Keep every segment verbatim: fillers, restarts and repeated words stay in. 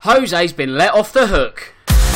Jose's been let off the hook.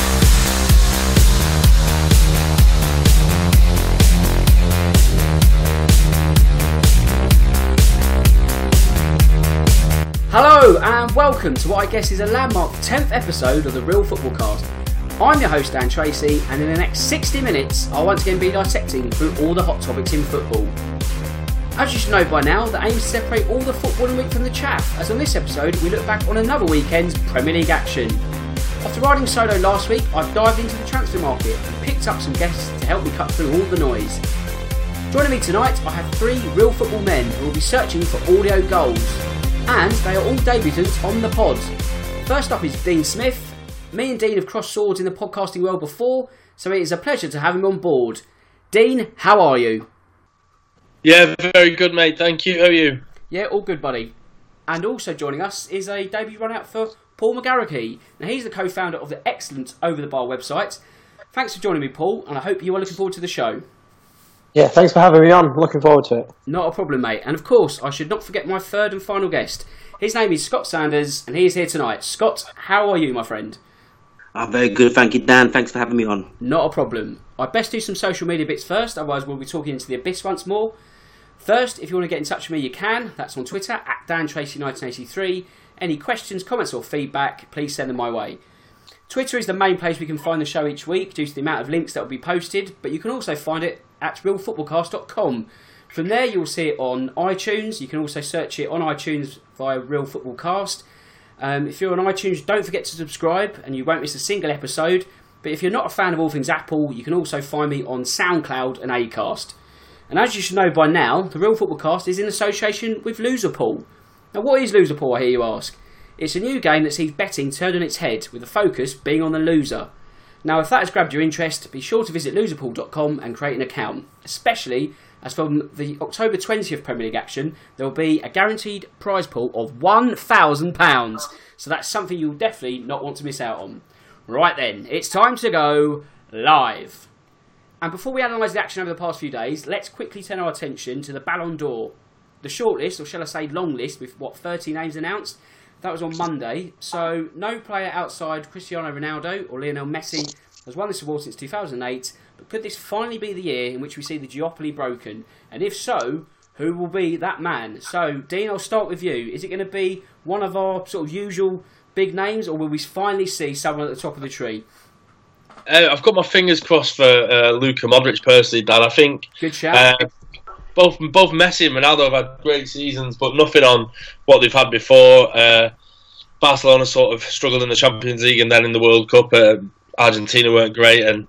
Hello and welcome to what I guess is a landmark tenth episode of the Real Football Cast. I'm your host Dan Tracy, and in the next sixty minutes I'll once again be dissecting through all the hot topics in football. As you should know by now, the aim is to separate all the footballing week from the chaff, as on this episode we look back on another weekend's Premier League action. After riding solo last week, I've dived into the transfer market and picked up some guests to help me cut through all the noise. Joining me tonight, I have three real football men who will be searching for audio goals. And they are all debutants on the pod. First up is Dean Smith. Me and Dean have crossed swords in the podcasting world before, so it is a pleasure to have him on board. Dean, how are you? Yeah, very good, mate. Thank you. How are you? Yeah, all good, buddy. And also joining us is a debut run out for Paul McGarricky. Now, he's the co-founder of the excellent Over the Bar website. Thanks for joining me, Paul, and I hope you are looking forward to the show. Yeah, thanks for having me on. Looking forward to it. Not a problem, mate. And of course, I should not forget my third and final guest. His name is Scott Sanders, and he is here tonight. Scott, how are you, my friend? I'm very good, thank you, Dan. Thanks for having me on. Not a problem. I'd best do some social media bits first, otherwise we'll be talking into the abyss once more. First, if you want to get in touch with me, you can. That's on Twitter, at Dan Tracy nineteen eighty-three. Any questions, comments or feedback, please send them my way. Twitter is the main place we can find the show each week due to the amount of links that will be posted, but you can also find it at real football cast dot com. From there you will see it on iTunes. You can also search it on iTunes via Real Football Cast. Um, if you're on iTunes, don't forget to subscribe and you won't miss a single episode. But if you're not a fan of all things Apple, you can also find me on SoundCloud and Acast. And as you should know by now, the Real Football Cast is in association with Loserpool. Now what is Loserpool, I hear you ask? It's a new game that sees betting turned on its head, with the focus being on the loser. Now, if that has grabbed your interest, be sure to visit loserpool dot com and create an account, especially as from the October twentieth Premier League action, there will be a guaranteed prize pool of one thousand pounds. So that's something you'll definitely not want to miss out on. Right then, it's time to go live. And before we analyse the action over the past few days, let's quickly turn our attention to the Ballon d'Or. The shortlist, or shall I say long list, with what, thirty names announced? That was on Monday, so no player outside Cristiano Ronaldo or Lionel Messi has won this award since two thousand eight, but could this finally be the year in which we see the duopoly broken? And if so, who will be that man? So, Dean, I'll start with you. Is it going to be one of our sort of usual big names, or will we finally see someone at the top of the tree? Uh, I've got my fingers crossed for uh, Luka Modric personally, Dan. I think Good shout. Uh, Both both Messi and Ronaldo have had great seasons, but nothing on what they've had before. Uh, Barcelona sort of struggled in the Champions League and then in the World Cup. Uh, Argentina weren't great, and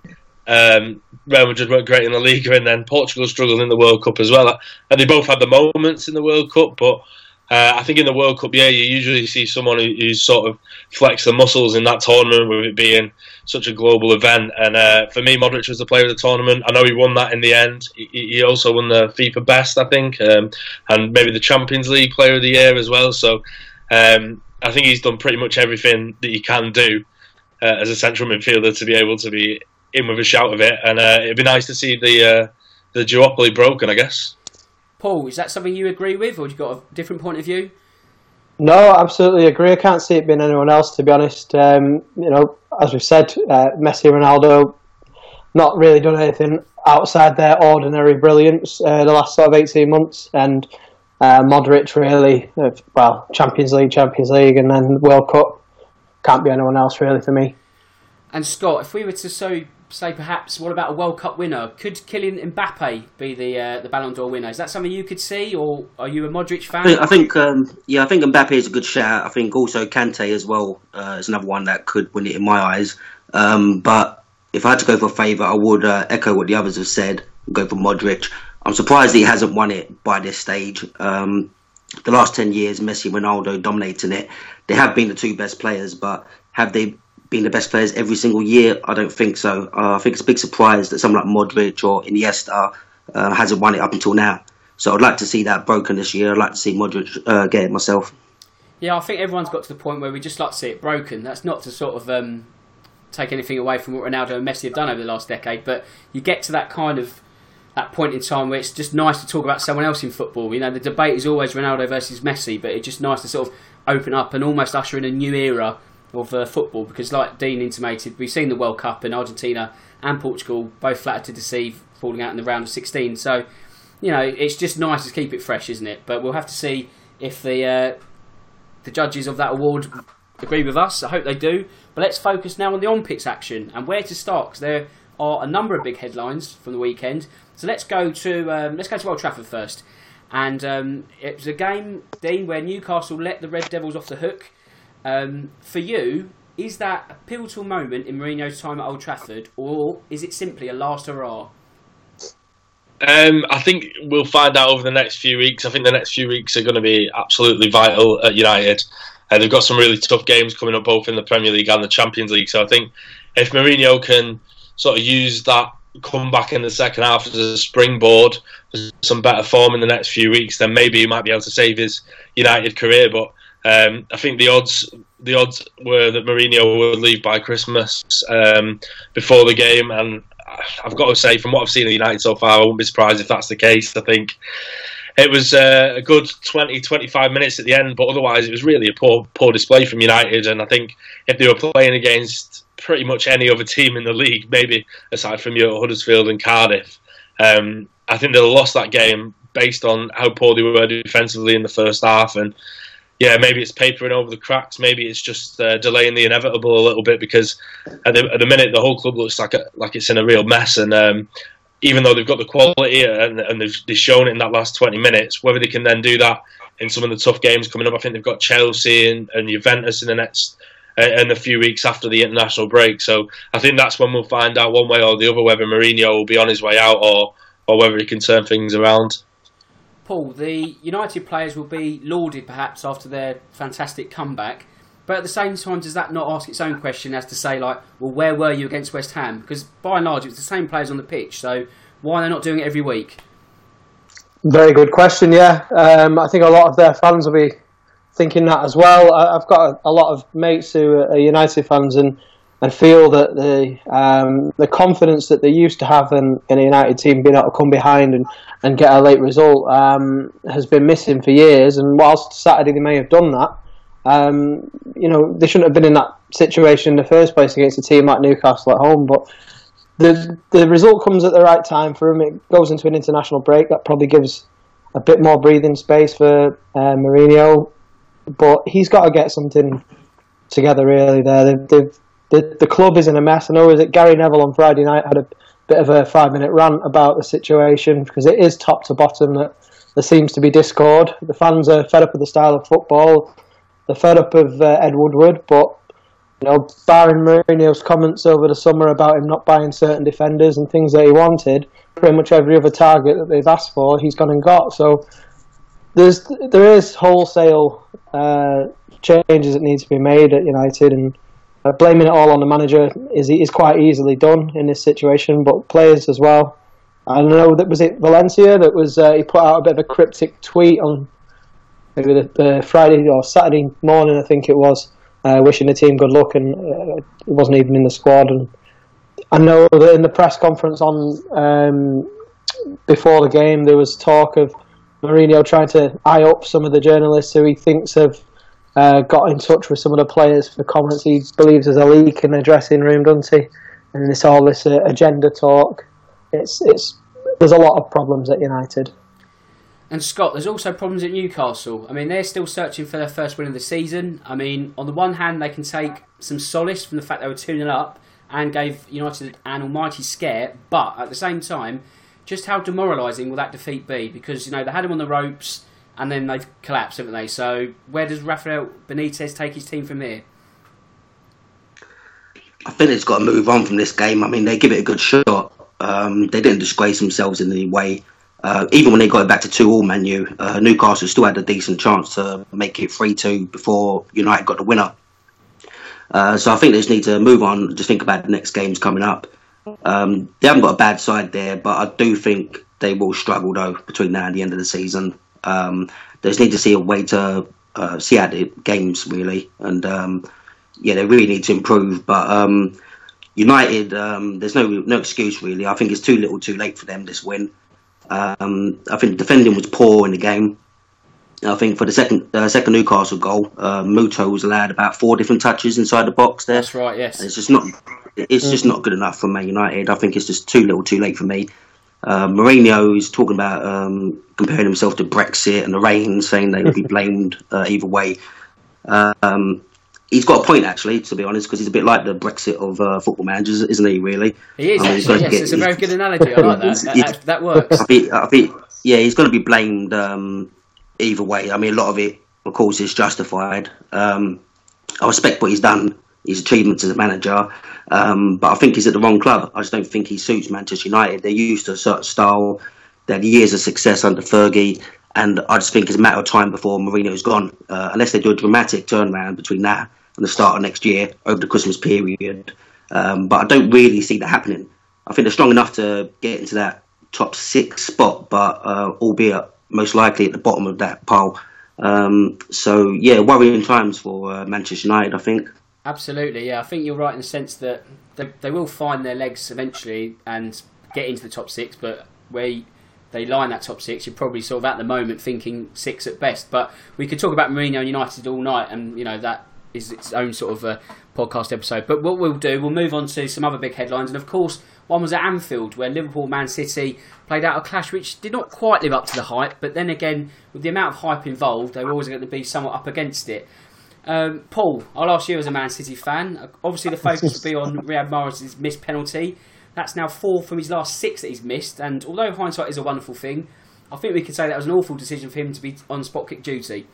um, Real Madrid weren't great in the Liga, and then Portugal struggled in the World Cup as well. And they both had the moments in the World Cup, but uh, I think in the World Cup, yeah, you usually see someone who, who's sort of flexed the muscles in that tournament with it being such a global event. And uh, for me, Modric was the player of the tournament. I know he won that in the end. He, he also won the FIFA Best, I think, um, and maybe the Champions League Player of the Year as well. So um, I think he's done pretty much everything that he can do uh, as a central midfielder to be able to be in with a shout of it. And uh, it'd be nice to see the uh, the duopoly broken, I guess. Paul, is that something you agree with, or have you got a different point of view? No, absolutely agree. I can't see it being anyone else, to be honest. Um, you know, as we've said, uh, Messi and Ronaldo not really done anything outside their ordinary brilliance uh, the last sort of eighteen months, and uh, Modric really, uh, well, Champions League, Champions League, and then World Cup. Can't be anyone else really for me. And Scott, if we were to so say perhaps, what about a World Cup winner? Could Kylian Mbappe be the uh, the Ballon d'Or winner? Is that something you could see, or are you a Modric fan? I think, I think um, yeah, I think Mbappe is a good shout. I think also Kante as well uh, is another one that could win it in my eyes. Um, but if I had to go for a favourite, I would uh, echo what the others have said. Go for Modric. I'm surprised he hasn't won it by this stage. Um, the last ten years, Messi and Ronaldo dominating it. They have been the two best players, but have they been the best players every single year? I don't think so. Uh, I think it's a big surprise that someone like Modric or Iniesta uh, hasn't won it up until now. So I'd like to see that broken this year. I'd like to see Modric uh, get it myself. Yeah, I think everyone's got to the point where we just like to see it broken. That's not to sort of um, take anything away from what Ronaldo and Messi have done over the last decade, but you get to that kind of that point in time where it's just nice to talk about someone else in football. You know, the debate is always Ronaldo versus Messi, but it's just nice to sort of open up and almost usher in a new era of uh, football, because like Dean intimated, we've seen the World Cup and Argentina and Portugal both flattered to deceive, falling out in the round of sixteen. So, you know, it's just nice to keep it fresh, isn't it? But we'll have to see if the uh, the judges of that award agree with us. I hope they do. But let's focus now on the on-pitch action and where to start, because there are a number of big headlines from the weekend. So let's go to um, let's go to Old Trafford first. And um, it was a game, Dean, where Newcastle let the Red Devils off the hook. Um, for you, is that a pivotal moment in Mourinho's time at Old Trafford, or is it simply a last hurrah? Um, I think we'll find out over the next few weeks. I think the next few weeks are going to be absolutely vital at United. Uh, they've got some really tough games coming up, both in the Premier League and the Champions League. So I think if Mourinho can sort of use that come back in the second half as a springboard for some better form in the next few weeks, then maybe he might be able to save his United career. But um, I think the odds the odds were that Mourinho would leave by Christmas um, before the game, and I've got to say, from what I've seen of United so far, I wouldn't be surprised if that's the case. I think it was uh, a good twenty, twenty-five minutes at the end, but otherwise it was really a poor poor display from United. And I think if they were playing against pretty much any other team in the league, maybe aside from your Huddersfield and Cardiff, um, I think they'll have lost that game based on how poor they were defensively in the first half. And yeah, maybe it's papering over the cracks, maybe it's just uh, delaying the inevitable a little bit, because at the, at the minute the whole club looks like a, like it's in a real mess. And um, even though they've got the quality and, and they've, they've shown it in that last twenty minutes, whether they can then do that in some of the tough games coming up. I think they've got Chelsea and, and Juventus in the next in a few weeks after the international break. So I think that's when we'll find out one way or the other whether Mourinho will be on his way out or, or whether he can turn things around. Paul, the United players will be lauded perhaps after their fantastic comeback, but at the same time, does that not ask its own question as to say, like, well, where were you against West Ham? Because by and large it was the same players on the pitch, so why are they not doing it every week? Very good question, yeah. Um, I think a lot of their fans will be thinking that as well. I've got a, a lot of mates who are United fans and, and feel that the um, the confidence that they used to have in, in a United team being able to come behind and, and get a late result um, has been missing for years. And whilst Saturday they may have done that, um, you know, they shouldn't have been in that situation in the first place against a team like Newcastle at home. But the the result comes at the right time for them. It goes into an international break. That probably gives a bit more breathing space for uh, Mourinho. But he's got to get something together, really. There, they've, they've, the the club is in a mess. I know is it Gary Neville on Friday night had a bit of a five minute rant about the situation, because it is top to bottom that there seems to be discord. The fans are fed up with the style of football. They're fed up of uh, Ed Woodward, but you know, barring Mourinho's comments over the summer about him not buying certain defenders and things that he wanted, pretty much every other target that they've asked for, he's gone and got. So there's there is wholesale uh, changes that need to be made at United, and uh, blaming it all on the manager is is quite easily done in this situation. But players as well. I don't know, that was it Valencia that was uh, he put out a bit of a cryptic tweet on maybe the, the Friday or Saturday morning, I think it was, uh, wishing the team good luck, and uh, it wasn't even in the squad. And I know that in the press conference on um, before the game there was talk of Mourinho trying to eye up some of the journalists who he thinks have uh, got in touch with some of the players for comments he believes there's a leak in the dressing room, doesn't he? And it's all this uh, agenda talk. It's it's there's a lot of problems at United. And Scott, there's also problems at Newcastle. I mean, they're still searching for their first win of the season. I mean, on the one hand, they can take some solace from the fact they were two nil up and gave United an almighty scare, but at the same time, just how demoralising will that defeat be? Because, you know, they had them on the ropes and then they've collapsed, haven't they? So where does Rafael Benitez take his team from here? I think it's got to move on from this game. I mean, they give it a good shot. Um, they didn't disgrace themselves in any way. Uh, even when they got it back to two all, Man U, uh, Newcastle still had a decent chance to make it three two before United got the winner. Uh, so I think they just need to move on, just think about the next games coming up. Um, they haven't got a bad side there, but I do think they will struggle, though, between now and the end of the season. Um, they just need to see a way to uh, see out the games, really. And, um, yeah, they really need to improve. But um, United, um, there's no no excuse, really. I think it's too little too late for them, this win. Um, I think defending was poor in the game. I think for the second uh, second Newcastle goal, uh, Muto was allowed about four different touches inside the box there. That's right, yes. It's just not it's just not good enough for Man United. I think it's just too little too late for me. Uh, Mourinho is talking about um, comparing himself to Brexit and the rain, saying they would be blamed uh, either way. Um, he's got a point, actually, to be honest, because he's a bit like the Brexit of uh, football managers, isn't he, really? He is, I mean, actually, yes. get, It's a very good analogy. I like that. That, yeah, that, that works. I think, I think, yeah, he's going to be blamed um, either way. I mean, a lot of it, of course, is justified. Um, I respect what he's done, his achievements as a manager, um, but I think he's at the wrong club. I just don't think he suits Manchester United. They're used to a certain style. They had years of success under Fergie, and I just think it's a matter of time before Mourinho's gone, uh, unless they do a dramatic turnaround between now and the start of next year over the Christmas period. Um, but I don't really see that happening. I think they're strong enough to get into that top six spot, but uh, albeit most likely at the bottom of that pile. Um, so, yeah, worrying times for uh, Manchester United, I think. Absolutely, yeah. I think you're right in the sense that they, they will find their legs eventually and get into the top six, but where they line that top six, you're probably sort of at the moment thinking six at best. But we could talk about Mourinho and United all night, and you know that is its own sort of uh, podcast episode. But what we'll do, we'll move on to some other big headlines, and of course, one was at Anfield, where Liverpool Man City played out a clash which did not quite live up to the hype. But then again, with the amount of hype involved, they were always going to be somewhat up against it. Um, Paul, I'll ask you as a Man City fan. Obviously, the focus will be on Riyad Mahrez's missed penalty. That's now four from his last six that he's missed. And although hindsight is a wonderful thing, I think we could say that was an awful decision for him to be on spot kick duty.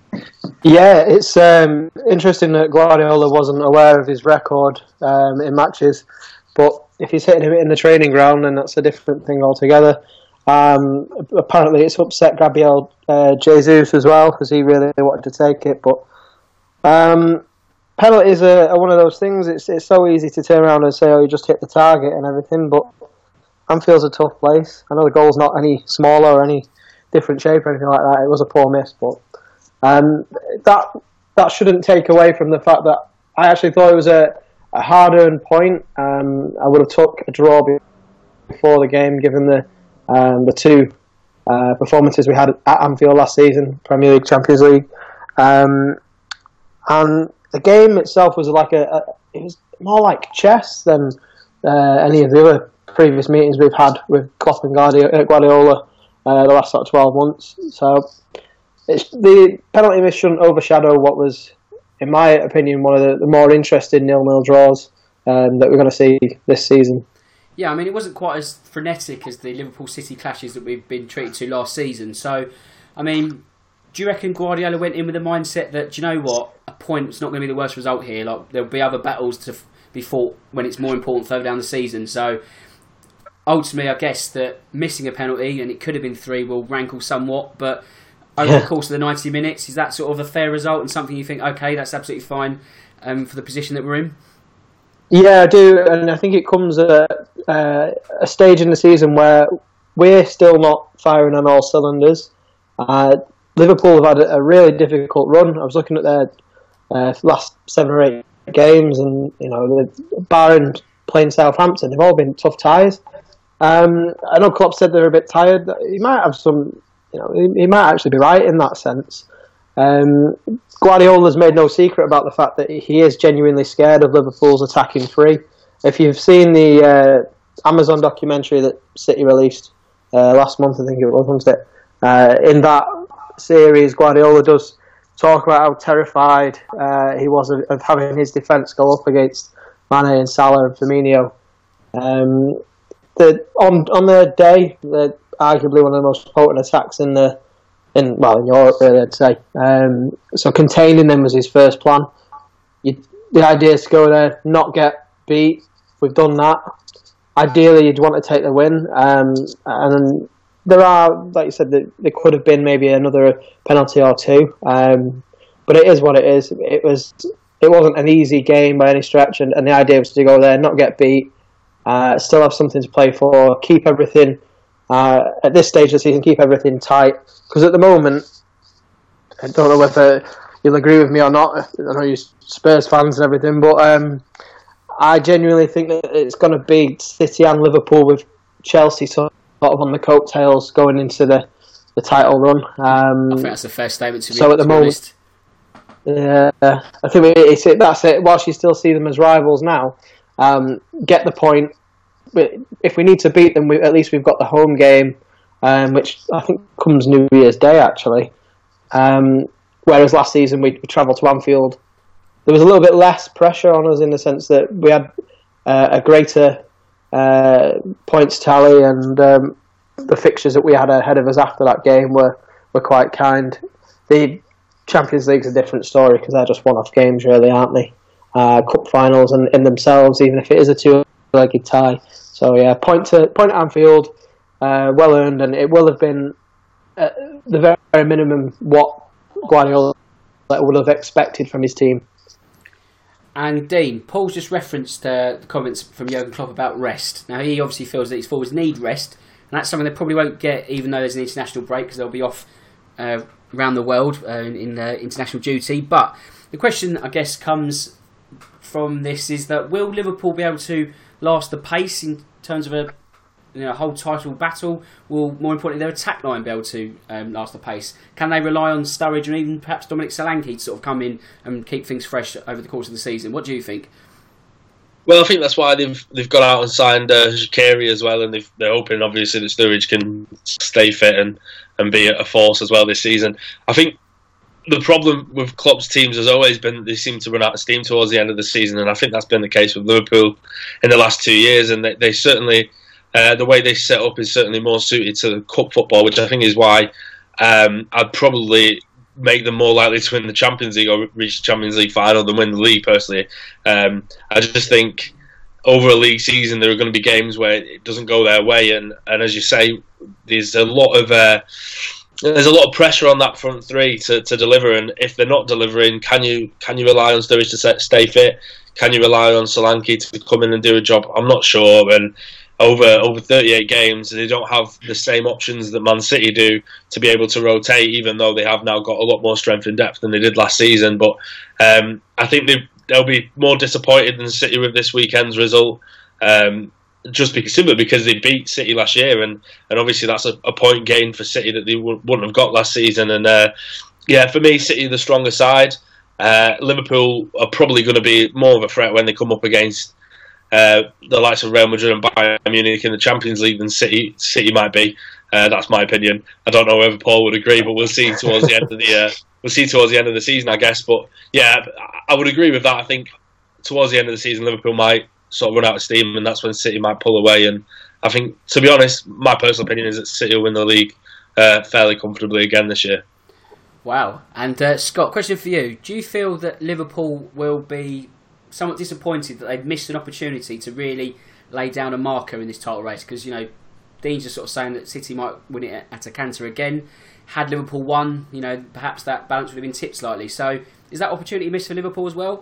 Yeah, it's um, interesting that Guardiola wasn't aware of his record um, in matches. But if he's hitting it in the training ground, then that's a different thing altogether. Um, apparently, it's upset Gabriel uh, Jesus as well, because he really wanted to take it. But Um, penalties are, are one of those things. It's it's so easy to turn around and say, "Oh, you just hit the target and everything." But Anfield's a tough place. I know the goal's not any smaller or any different shape or anything like that. It was a poor miss, but um, that that shouldn't take away from the fact that I actually thought it was a, a hard-earned point. Um, I would have took a draw before the game, given the um, the two uh, performances we had at Anfield last season, Premier League, Champions League. Um, And the game itself was like a, a it was more like chess than uh, any of the other previous meetings we've had with Klopp and Guardiola, Guardiola uh, the last sort of twelve months. So it's, the penalty miss shouldn't overshadow what was, in my opinion, one of the, the more interesting nil-nil draws um, that we're going to see this season. Yeah, I mean, it wasn't quite as frenetic as the Liverpool City clashes that we've been treated to last season. So, I mean, do you reckon Guardiola went in with the mindset that, do you know what, a point is not going to be the worst result here? Like, there'll be other battles to f- be fought when it's more important further down the season. So, ultimately, I guess that missing a penalty, and it could have been three, will rankle somewhat. But over yeah. the course of the ninety minutes, is that sort of a fair result and something you think, okay, that's absolutely fine um, for the position that we're in? Yeah, I do, and I think it comes at uh, a stage in the season where we're still not firing on all cylinders. Uh, Liverpool have had a really difficult run. I was looking at their uh, last seven or eight games, and you know, barring playing Southampton, they've all been tough ties. Um, I know Klopp said they're a bit tired. He might have some, you know, he, he might actually be right in that sense. Um, Guardiola's made no secret about the fact that he is genuinely scared of Liverpool's attacking three. If you've seen the uh, Amazon documentary that City released uh, last month, I think it was, wasn't it? Uh, in that series, Guardiola does talk about how terrified uh, he was of, of having his defence go up against Mane and Salah and Firmino. Um, the, on on the day, the, arguably one of the most potent attacks in the in well in Europe, really, I'd say. Um, so containing them was his first plan. You, the idea is to go there, not get beat. We've done that. Ideally, you'd want to take the win, um, and there are, like you said, there could have been maybe another penalty or two, um, but it is what it is. It was, it wasn't an easy game by any stretch, and, and the idea was to go there, not get beat, uh, still have something to play for, keep everything uh, at this stage of the season, keep everything tight. Because at the moment, I don't know whether you'll agree with me or not. I know you're Spurs fans and everything, but um, I genuinely think that it's going to be City and Liverpool with Chelsea sort of on the coattails going into the, the title run. Um, I think that's a fair statement to be, so at the to be moment, honest. Yeah, I think it's it, that's it. Whilst you still see them as rivals now, um, get the point. If we need to beat them, we, at least we've got the home game, um, which I think comes New Year's Day actually. Um, whereas last season we, we travelled to Anfield, there was a little bit less pressure on us in the sense that we had uh, a greater uh, points tally, and um, the fixtures that we had ahead of us after that game were, were quite kind. The Champions League's a different story because they're just one-off games, really, aren't they? Uh, cup finals and in themselves, even if it is a two-legged tie. So yeah, point to point at Anfield, uh, well earned, and it will have been at the very minimum what Guardiola would have expected from his team. And Dean, Paul's just referenced uh, the comments from Jurgen Klopp about rest. Now he obviously feels that his forwards need rest, and that's something they probably won't get even though there's an international break because they'll be off Uh, around the world uh, in, in uh, international duty. But the question, I guess, comes from this is that will Liverpool be able to last the pace in terms of a you know, whole title battle? Will, more importantly, their attack line be able to um, last the pace? Can they rely on Sturridge and even perhaps Dominic Solanke to sort of come in and keep things fresh over the course of the season? What do you think? Well, I think that's why they've they've got out and signed uh, Shaqiri as well, and they've, they're hoping obviously that Sturridge can stay fit and, and be a force as well this season. I think the problem with Klopp's teams has always been they seem to run out of steam towards the end of the season, and I think that's been the case with Liverpool in the last two years. And they, they certainly uh, the way they set up is certainly more suited to the cup football, which I think is why um, I'd probably make them more likely to win the Champions League or reach the Champions League final than win the league, personally. Um, I just think over a league season there are going to be games where it doesn't go their way, and, and as you say, there's a lot of uh, there's a lot of pressure on that front three to, to deliver, and if they're not delivering, can you can you rely on Sturridge to set, stay fit? Can you rely on Solanke to come in and do a job? I'm not sure, and over over thirty-eight games, they don't have the same options that Man City do to be able to rotate, even though they have now got a lot more strength and depth than they did last season. But um, I think they, they'll be more disappointed than City with this weekend's result, um, just because, simply because they beat City last year, and, and obviously that's a, a point gain for City that they w- wouldn't have got last season. And uh, yeah, for me, City are the stronger side. Uh, Liverpool are probably going to be more of a threat when they come up against Uh, the likes of Real Madrid and Bayern Munich in the Champions League than City City might be. Uh, that's my opinion. I don't know whether Paul would agree, but we'll see towards the end of the uh, we'll see towards the end of the season, I guess. But yeah, I would agree with that. I think towards the end of the season, Liverpool might sort of run out of steam, and that's when City might pull away. And I think, to be honest, my personal opinion is that City will win the league uh, fairly comfortably again this year. Wow. And uh, Scott, question for you: do you feel that Liverpool will be somewhat disappointed that they've missed an opportunity to really lay down a marker in this title race? Because, you know, Dean's just sort of saying that City might win it at a canter again. Had Liverpool won, you know, perhaps that balance would have been tipped slightly. So is that opportunity missed for Liverpool as well?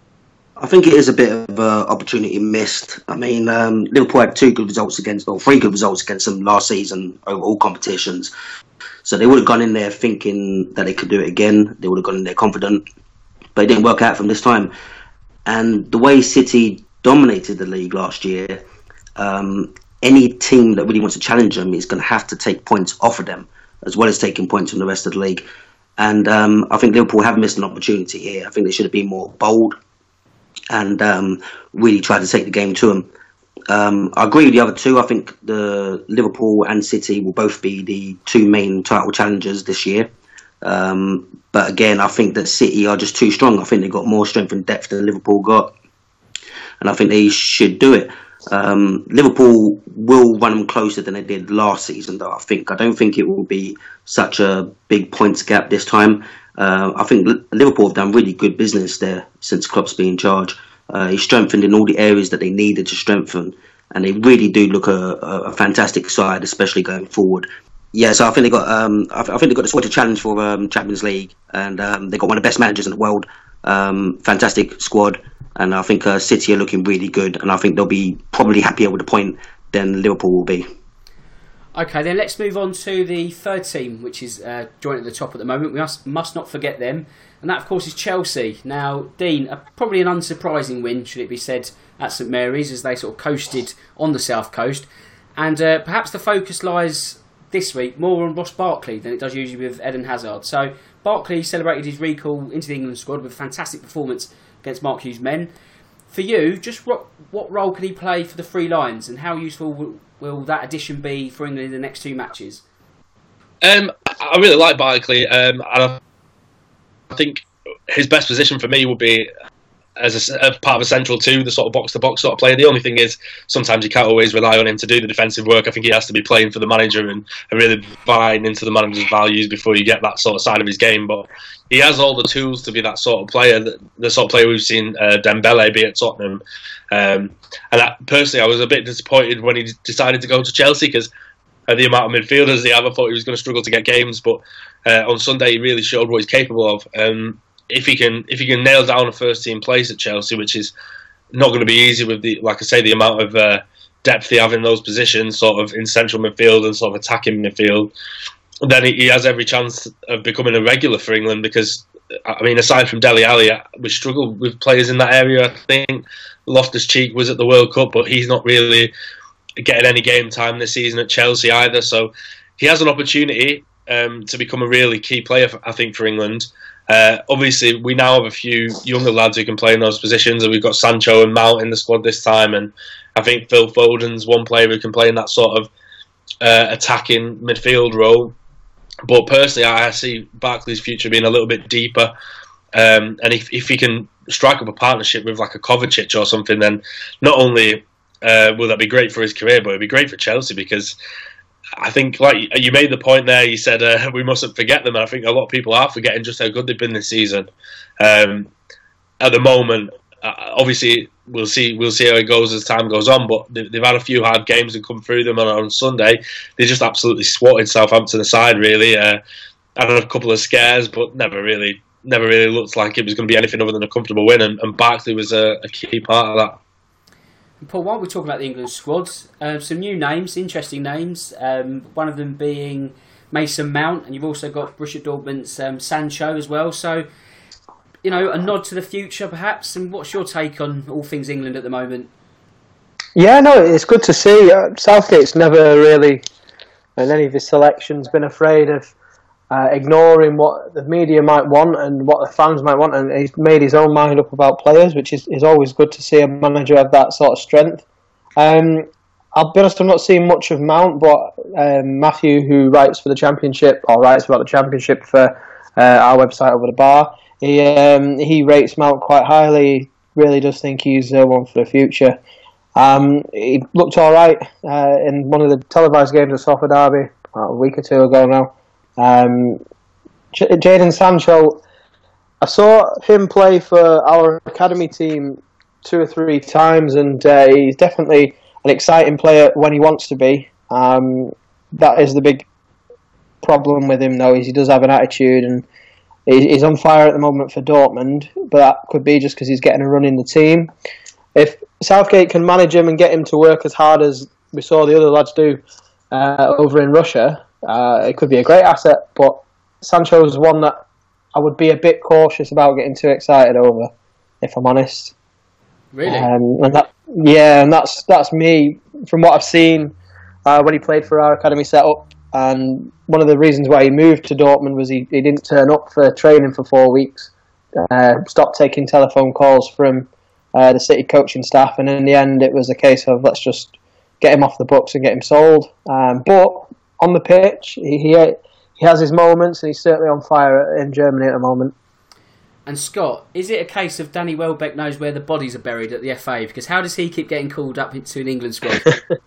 I think it is a bit of an opportunity missed. I mean, um, Liverpool had two good results against, or three good results against them last season over all competitions. So they would have gone in there thinking that they could do it again. They would have gone in there confident. But it didn't work out from this time. And the way City dominated the league last year, um, any team that really wants to challenge them is going to have to take points off of them, as well as taking points from the rest of the league. And um, I think Liverpool have missed an opportunity here. I think they should have been more bold and um, really tried to take the game to them. Um, I agree with the other two. I think the Liverpool and City will both be the two main title challengers this year. Um, but again, I think that City are just too strong. I think they've got more strength and depth than Liverpool got. And I think they should do it. Um, Liverpool will run them closer than they did last season, though, I think. I don't think it will be such a big points gap this time. Uh, I think Liverpool have done really good business there since Klopp's been in charge. Uh, he's strengthened in all the areas that they needed to strengthen. And they really do look a, a fantastic side, especially going forward. Yeah, so I think they got. Um, I think they got the squad to challenge for um, Champions League, and um, they got one of the best managers in the world. Um, fantastic squad, and I think uh, City are looking really good, and I think they'll be probably happier with the point than Liverpool will be. Okay, then let's move on to the third team, which is uh, joint at the top at the moment. We must must not forget them, and that, of course, is Chelsea. Now, Dean, uh, probably an unsurprising win, should it be said, at St Mary's as they sort of coasted on the south coast, and uh, perhaps the focus lies this week more on Ross Barkley than it does usually with Eden Hazard. So Barkley celebrated his recall into the England squad with a fantastic performance against Mark Hughes' men. For you, just what, what role can he play for the Three Lions, and how useful will, will that addition be for England in the next two matches? Um, I really like Barkley, um, and I think his best position for me would be as a, a part of a central two, the sort of box-to-box sort of player. The only thing is, sometimes you can't always rely on him to do the defensive work. I think he has to be playing for the manager and, and really buying into the manager's values before you get that sort of side of his game. But he has all the tools to be that sort of player, the, the sort of player we've seen uh, Dembele be at Tottenham. Um, and that, personally, I was a bit disappointed when he decided to go to Chelsea, because uh, the amount of midfielders they have, I thought he was going to struggle to get games. But uh, on Sunday, he really showed what he's capable of. Um, If he can, if he can nail down a first team place at Chelsea, which is not going to be easy with the, like I say, the amount of uh, depth they have in those positions, sort of in central midfield and sort of attacking midfield, then he has every chance of becoming a regular for England. Because I mean, aside from Dele Alli, we struggled with players in that area. I think Loftus-Cheek was at the World Cup, but he's not really getting any game time this season at Chelsea either. So he has an opportunity um, to become a really key player, I think, for England. Uh, obviously, we now have a few younger lads who can play in those positions, and we've got Sancho and Mount in the squad this time, and I think Phil Foden's one player who can play in that sort of uh, attacking midfield role. But personally, I see Barkley's future being a little bit deeper, um, and if, if he can strike up a partnership with like a Kovacic or something, then not only uh, will that be great for his career, but it'll be great for Chelsea, because I think, like you made the point there, you said uh, we mustn't forget them, and I think a lot of people are forgetting just how good they've been this season. Um, at the moment, uh, obviously we'll see we'll see how it goes as time goes on, but they've, they've had a few hard games that come through them, and on Sunday they just absolutely swatted Southampton aside. Really, uh, had a couple of scares, but never really, never really looked like it was going to be anything other than a comfortable win, and, and Barkley was a, a key part of that. Paul, while we're talking about the England squad, uh, some new names, interesting names. Um, one of them being Mason Mount, and you've also got Borussia Dortmund's um, Sancho as well. So, you know, a nod to the future, perhaps. And what's your take on all things England at the moment? Yeah, no, it's good to see. Uh, Southgate's never really, in any of his selections, been afraid of uh, ignoring what the media might want and what the fans might want, and he's made his own mind up about players, which is, is always good to see a manager have that sort of strength. Um, I'll be honest, I'm not seeing much of Mount, but um, Matthew, who writes for the Championship, or writes about the Championship for uh, our website Over the Bar, he um, he rates Mount quite highly. He really does think he's uh, one for the future. Um, he looked all right uh, in one of the televised games at Salford Derby a week or two ago now. Um, J- Jadon Sancho, I saw him play for our academy team two or three times, and uh, he's definitely an exciting player when he wants to be. Um, that is the big problem with him, though, is he does have an attitude, and he's on fire at the moment for Dortmund, but that could be just because he's getting a run in the team. If Southgate can manage him and get him to work as hard as we saw the other lads do uh, over in Russia, Uh, it could be a great asset, but Sancho's one that I would be a bit cautious about getting too excited over, if I'm honest. Really? Um, and that, yeah, and that's that's me from what I've seen uh, when he played for our academy setup. And one of the reasons why he moved to Dortmund was he, he didn't turn up for training for four weeks, uh, stopped taking telephone calls from uh, the City coaching staff, and in the end it was a case of let's just get him off the books and get him sold. Um, but on the pitch, he, he he has his moments, and he's certainly on fire in Germany at the moment. And Scott, is it a case of Danny Welbeck knows where the bodies are buried at the F A? Because how does he keep getting called up into an England squad?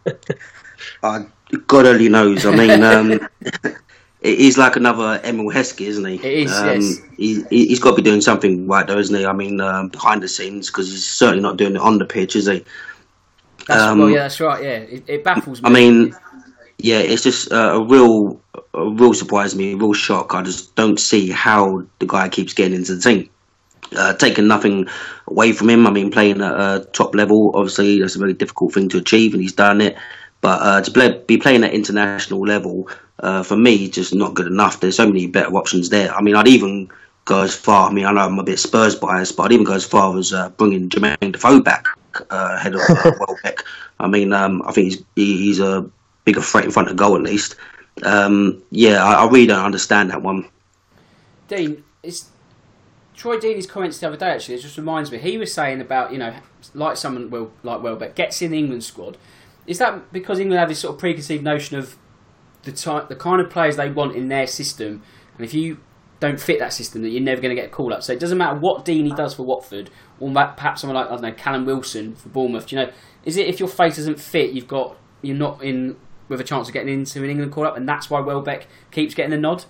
uh, God only knows. I mean, um, he's like another Emil Heskey, isn't he? It is, um, yes. He, he's got to be doing something right, though, isn't he? I mean, um, behind the scenes, because he's certainly not doing it on the pitch, is he? That's, um, well, yeah, that's right, yeah. It, it baffles me. I mean, yeah, it's just uh, a real, a real surprise me, a real shock. I just don't see how the guy keeps getting into the team. Uh, taking nothing away from him. I mean, playing at a top level, obviously, that's a very difficult thing to achieve, and he's done it. But uh, to play, be playing at international level, uh, for me, just not good enough. There's so many better options there. I mean, I'd even go as far, I mean, I know I'm a bit Spurs biased, but I'd even go as far as uh, bringing Jermaine Defoe back uh, ahead of uh, Welbeck. I mean, um, I think he's, he, he's a bigger threat in front of goal, at least. um, yeah, I, I really don't understand that one. Dean, it's Troy Deeney's comments the other day. Actually, it just reminds me. He was saying about, you know, like someone well, like Welbeck gets in the England squad. Is that because England have this sort of preconceived notion of the type, the kind of players they want in their system, and if you don't fit that system, that you're never going to get a call up. So it doesn't matter what Deeney does for Watford, or perhaps someone like I don't know Callum Wilson for Bournemouth. Do you know, is it if your face doesn't fit, you've got you're not in with a chance of getting into an England call up, and that's why Welbeck keeps getting a nod?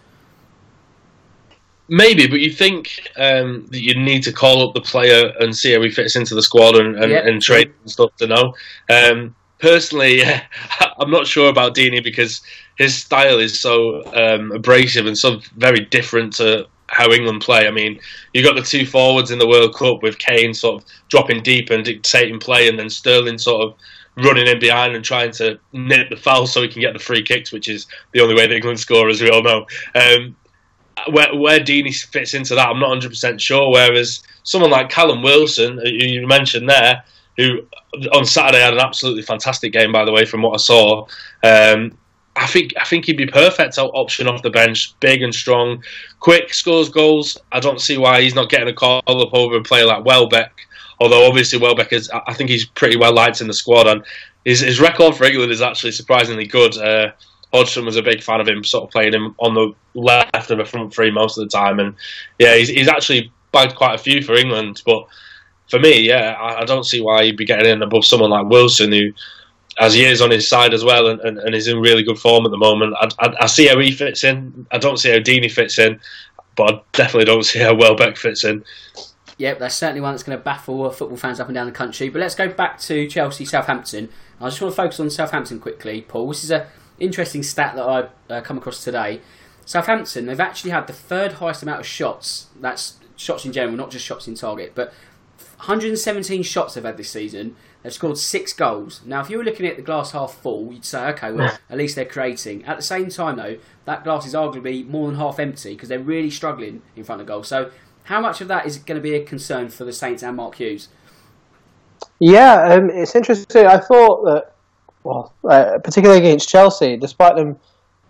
Maybe, but you think um, that you need to call up the player and see how he fits into the squad and, and, Yep. and train and stuff to know. Um, personally, I'm not sure about Deeney because his style is so um, abrasive and so very different to how England play. I mean, you got the two forwards in the World Cup with Kane sort of dropping deep and dictating play, and then Sterling sort of running in behind and trying to nip the foul so he can get the free kicks, which is the only way that England score, as we all know. Um, Where, where Deeney fits into that, I'm not one hundred percent sure. Whereas someone like Callum Wilson, who you mentioned there, who on Saturday had an absolutely fantastic game, by the way, from what I saw. Um, I think I think he'd be perfect option off the bench, big and strong, quick, scores goals. I don't see why he's not getting a call up over a player like Welbeck. Although obviously Welbeck is, I think he's pretty well liked in the squad, and his his record for England is actually surprisingly good. Uh, Hodgson was a big fan of him, sort of playing him on the left of a front three most of the time, and yeah, he's, he's actually bagged quite a few for England. But for me, yeah, I, I don't see why he'd be getting in above someone like Wilson, who has years on his side as well, and, and, and is in really good form at the moment. I, I, I see how he fits in. I don't see how Deeney fits in, but I definitely don't see how Welbeck fits in. Yep, that's certainly one that's going to baffle football fans up and down the country. But let's go back to Chelsea, Southampton. I just want to focus on Southampton quickly, Paul. This is a interesting stat that I've uh, come across today. Southampton, they've actually had the third highest amount of shots. That's shots in general, not just shots in target. But one hundred seventeen shots they've had this season. They've scored six goals. Now, if you were looking at the glass half full, you'd say, okay, well, at least they're creating. At the same time, though, that glass is arguably more than half empty because they're really struggling in front of goal. So how much of that is going to be a concern for the Saints and Mark Hughes? Yeah, um, it's interesting. I thought that, well, uh, particularly against Chelsea, despite them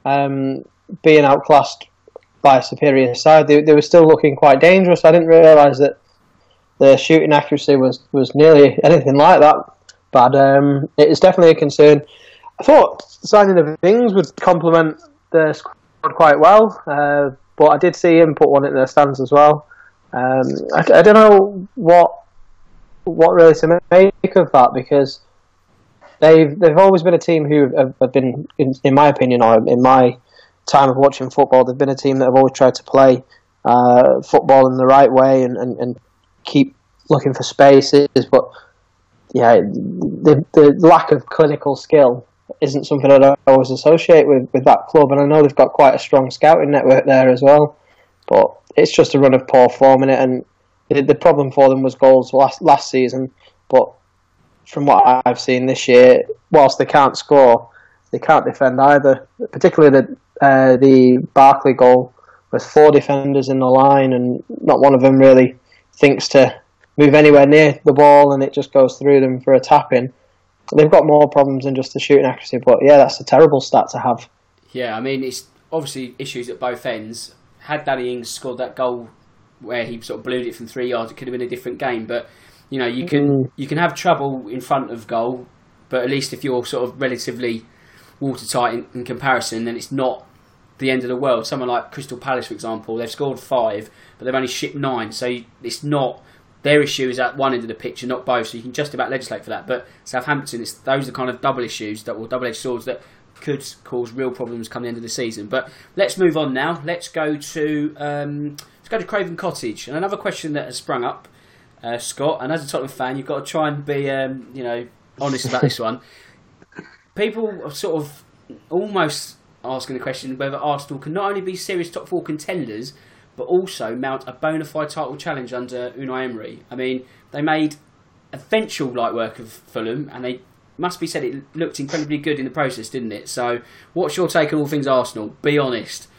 um, being outclassed by a superior side, they, they were still looking quite dangerous. I didn't realise that the shooting accuracy was, was nearly anything like that. But um, it is definitely a concern. I thought signing of Ings would complement the squad quite well, uh, but I did see him put one in their stands as well. Um, I, I don't know what what really to make of that, because they've they've always been a team who have, have been, in, in my opinion, or in my time of watching football, they've been a team that have always tried to play uh, football in the right way and, and, and keep looking for spaces. But yeah, the the lack of clinical skill isn't something that I always associate with, with that club, and I know they've got quite a strong scouting network there as well. But it's just a run of poor form in it, and the, the problem for them was goals last last season. But from what I've seen this year, whilst they can't score, they can't defend either. Particularly the uh, the Barkley goal with four defenders in the line, and not one of them really thinks to move anywhere near the ball, and it just goes through them for a tap-in. They've got more problems than just the shooting accuracy, but yeah, that's a terrible stat to have. Yeah, I mean, it's obviously issues at both ends. Had Danny Ings scored that goal where he sort of blew it from three yards, it could have been a different game. But you know, you can mm. you can have trouble in front of goal, but at least if you're sort of relatively watertight in, in comparison, then it's not the end of the world. Someone like Crystal Palace, for example, they've scored five, but they've only shipped nine, so it's not. Their issue is at one end of the picture, not both, so you can just about legislate for that. But Southampton, it's, those are kind of double issues, that or double-edged swords that could cause real problems come the end of the season. But let's move on now. Let's go to um, let's go to Craven Cottage. And another question that has sprung up, uh, Scott, and as a Tottenham fan, you've got to try and be um, you know honest about this one. People are sort of almost asking the question whether Arsenal can not only be serious top four contenders, but also mount a bona fide title challenge under Unai Emery. I mean, they made eventual light work of Fulham, and they must be said it looked incredibly good in the process, didn't it? So, what's your take on all things Arsenal? Be honest.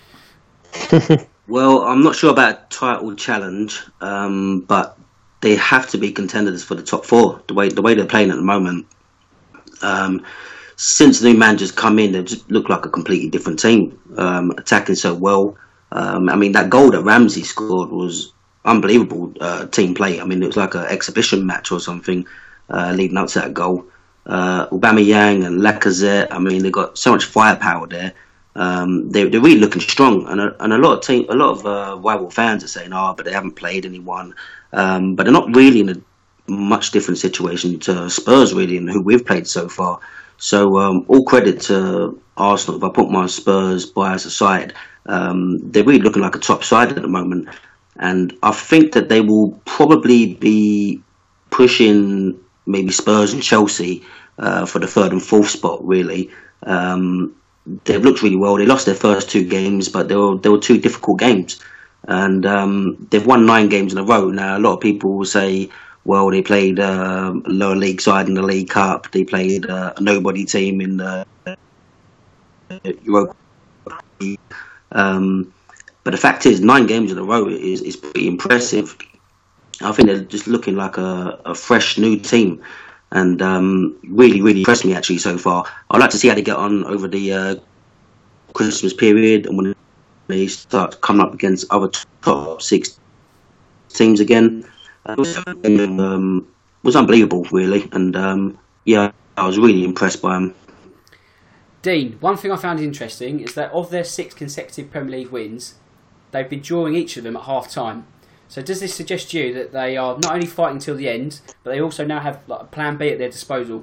Well, I'm not sure about title challenge, um, but they have to be contenders for the top four. The way the way they're playing at the moment. Um, since the new manager's come in, they've just looked like a completely different team, um, attacking so well. Um, I mean, that goal that Ramsey scored was unbelievable uh, team play. I mean, it was like an exhibition match or something uh, leading up to that goal. Uh, Aubameyang and Lacazette, I mean, they've got so much firepower there. Um, they're, they're really looking strong, and a, and a lot of team, a lot of uh, rival fans are saying, "Oh, but they haven't played anyone." Um, but they're not really in a much different situation to Spurs, really, and who we've played so far. So, um, all credit to Arsenal. If I put my Spurs bias aside, um, they're really looking like a top side at the moment, and I think that they will probably be pushing maybe Spurs and Chelsea uh, for the third and fourth spot. Really. Um, They've looked really well. They lost their first two games, but they were they were two difficult games, and um, they've won nine games in a row. Now, a lot of people will say, "Well, they played uh, a lower league side in the League Cup. They played uh, a nobody team in the Europa League." Um, but the fact is, nine games in a row is is pretty impressive. I think they're just looking like a, a fresh new team. And um, really, really impressed me actually so far. I'd like to see how they get on over the uh, Christmas period and when they start coming up against other top six teams again. Uh, it was, um, was unbelievable, really. And um, yeah, I was really impressed by them. Dean, one thing I found interesting is that of their six consecutive Premier League wins, they've been drawing each of them at half time. So does this suggest to you that they are not only fighting till the end, but they also now have like a plan B at their disposal?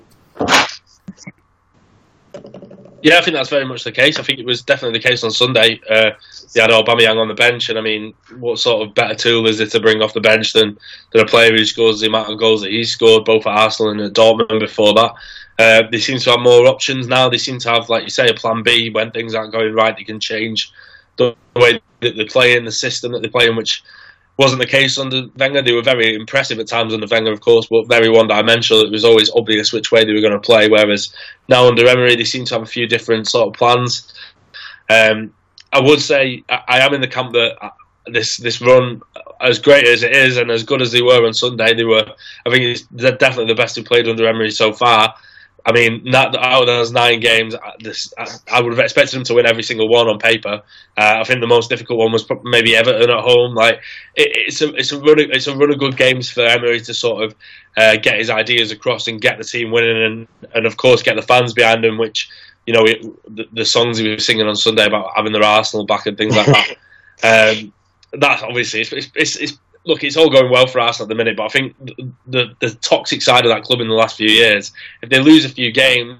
Yeah, I think that's very much the case. I think it was definitely the case on Sunday. Uh, they had Aubameyang on the bench, and I mean, what sort of better tool is it to bring off the bench than, than a player who scores the amount of goals that he's scored, both at Arsenal and at Dortmund before that? Uh, they seem to have more options now. They seem to have, like you say, a plan B when things aren't going right. They can change the way that they play in, the system that they play in, which wasn't the case under Wenger. They were very impressive at times under Wenger, of course, but very one-dimensional. It was always obvious which way they were going to play, whereas now under Emery, they seem to have a few different sort of plans. Um, I would say I, I am in the camp that this this run, as great as it is and as good as they were on Sunday, they were, I think it's, they're definitely the best who played under Emery so far. I mean, not, out of those nine games, this, I, I would have expected them to win every single one on paper. Uh, I think the most difficult one was maybe Everton at home. Like it, it's a it's a run of, it's a run of good games for Emery to sort of uh, get his ideas across and get the team winning, and and of course get the fans behind him. Which, you know, it, the, the songs he was singing on Sunday about having their Arsenal back and things like that. um, that's obviously it's, it's, it's, it's look, it's all going well for Arsenal at the minute, but I think the, the the toxic side of that club in the last few years, if they lose a few games,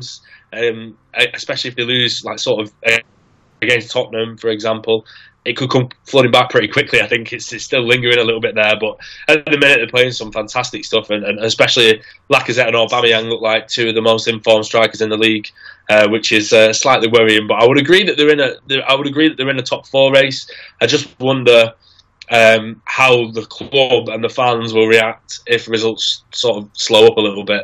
um, especially if they lose like sort of uh, against Tottenham, for example, it could come flooding back pretty quickly. I think it's, it's still lingering a little bit there, but at the minute they're playing some fantastic stuff, and, and especially Lacazette and Aubameyang look like two of the most informed strikers in the league, uh, which is uh, slightly worrying. But I would agree that they're in a I would agree that they're in a top four race. I just wonder Um, how the club and the fans will react if results sort of slow up a little bit.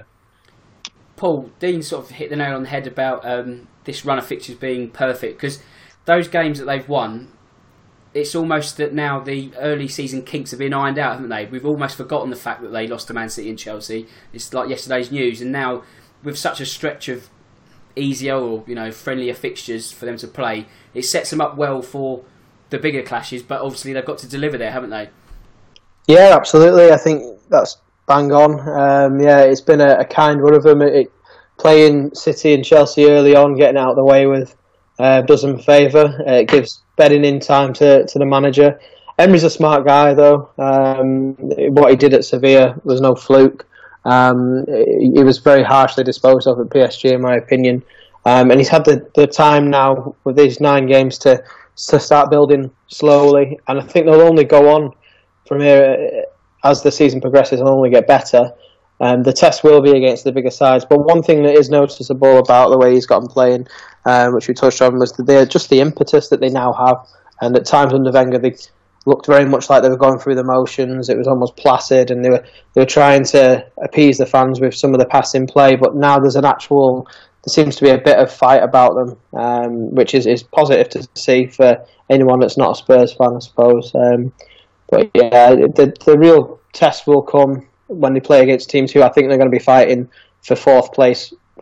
Paul, Dean sort of hit the nail on the head about um, this run of fixtures being perfect, because those games that they've won, it's almost that now the early season kinks have been ironed out, haven't they? We've almost forgotten the fact that they lost to Man City and Chelsea. It's like yesterday's news, and now with such a stretch of easier or you know friendlier fixtures for them to play, it sets them up well for the bigger clashes, but obviously they've got to deliver there, haven't they? Yeah, absolutely. I think that's bang on. Um, yeah, it's been a, a kind run of them. It, it, playing City and Chelsea early on, getting out of the way with, uh, does them favour. Uh, it gives bedding in time to, to the manager. Emery's a smart guy, though. Um, what he did at Sevilla was no fluke. Um, he was very harshly disposed of at P S G, in my opinion. Um, and he's had the, the time now with these nine games to to start building slowly, and I think they'll only go on from here as the season progresses and only get better. Um, the test will be against the bigger sides, but one thing that is noticeable about the way he's got them playing, um, which we touched on, was that they're just the impetus that they now have, and at times under Wenger they looked very much like they were going through the motions. It was almost placid, and they were they were trying to appease the fans with some of the passing play, but now there's an actual there seems to be a bit of fight about them, um, which is, is positive to see for anyone that's not a Spurs fan, I suppose. Um, but yeah, the the real test will come when they play against teams who I think they're going to be fighting for fourth place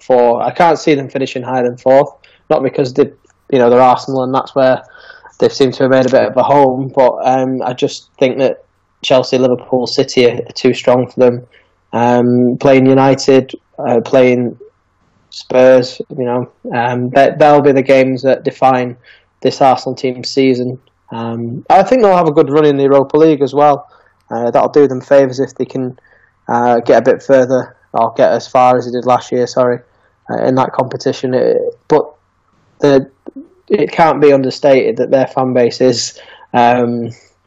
four. I can't see them finishing higher than fourth. Not because they, you know, they're Arsenal and that's where they seem to have made a bit of a home. But um, I just think that Chelsea, Liverpool, City are too strong for them. Um, playing United, uh, playing Spurs, you know, um, that they'll be the games that define this Arsenal team's season. Um, I think they'll have a good run in the Europa League as well. Uh, that'll do them favours if they can uh, get a bit further or get as far as they did last year. Sorry, uh, in that competition. It, but the it can't be understated that their fan base is, um,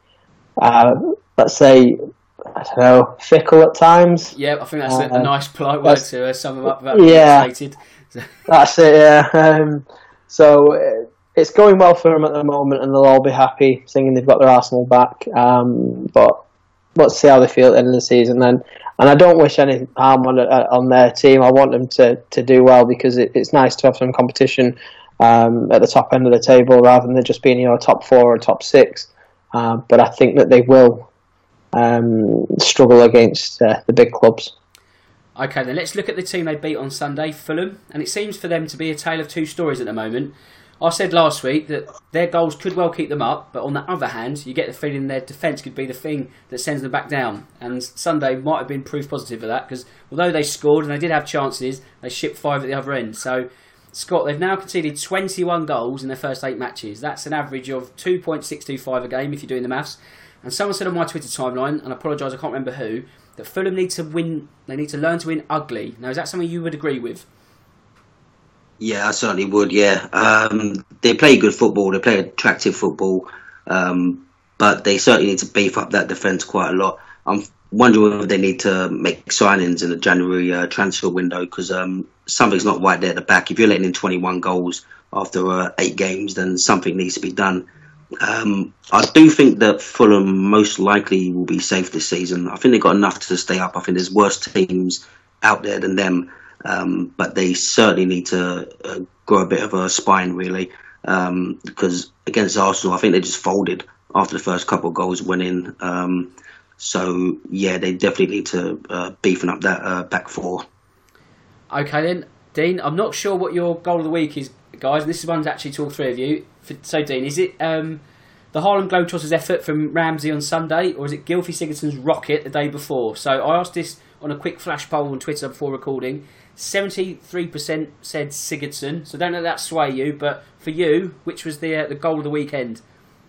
uh, let's say, I don't know, fickle at times. Yeah, I think that's uh, a nice, polite word to uh, sum them up without yeah, being stated. That's it. Yeah. Um, so. Uh, It's going well for them at the moment, and they'll all be happy, thinking they've got their Arsenal back. Um, but let's see how they feel at the end of the season. Then, and I don't wish any harm on on their team. I want them to, to do well because it, it's nice to have some competition um, at the top end of the table rather than just being, you know, a top four or a top six. Uh, but I think that they will um, struggle against uh, the big clubs. Okay, then let's look at the team they beat on Sunday, Fulham, and it seems for them to be a tale of two stories at the moment. I said last week that their goals could well keep them up, but on the other hand, you get the feeling their defence could be the thing that sends them back down. And Sunday might have been proof positive of that, because although they scored and they did have chances, they shipped five at the other end. So, Scott, they've now conceded twenty-one goals in their first eight matches. That's an average of two point six two five a game if you're doing the maths. And someone said on my Twitter timeline, and I apologise, I can't remember who, that Fulham need to win. They need to learn to win ugly. Now, is that something you would agree with? Yeah, I certainly would, yeah. Um, they play good football, they play attractive football, um, but they certainly need to beef up that defence quite a lot. I'm wondering if they need to make signings in the January uh, transfer window, because um, something's not right there at the back. If you're letting in twenty-one goals after uh, eight games, then something needs to be done. Um, I do think that Fulham most likely will be safe this season. I think they've got enough to stay up. I think there's worse teams out there than them. Um, but they certainly need to uh, grow a bit of a spine, really, um, because against Arsenal, I think they just folded after the first couple of goals went in. Um, so, yeah, they definitely need to uh, beefing up that uh, back four. Okay, then, Dean, I'm not sure what your goal of the week is, guys. This is one's actually to all three of you. So, Dean, is it um, the Harlem Globetrotters' effort from Ramsey on Sunday, or is it Gylfi Sigurdsson's rocket the day before? So, I asked this on a quick flash poll on Twitter before recording. seventy-three percent said Sigurdsson, so don't let that sway you, but for you, which was the uh, the goal of the weekend?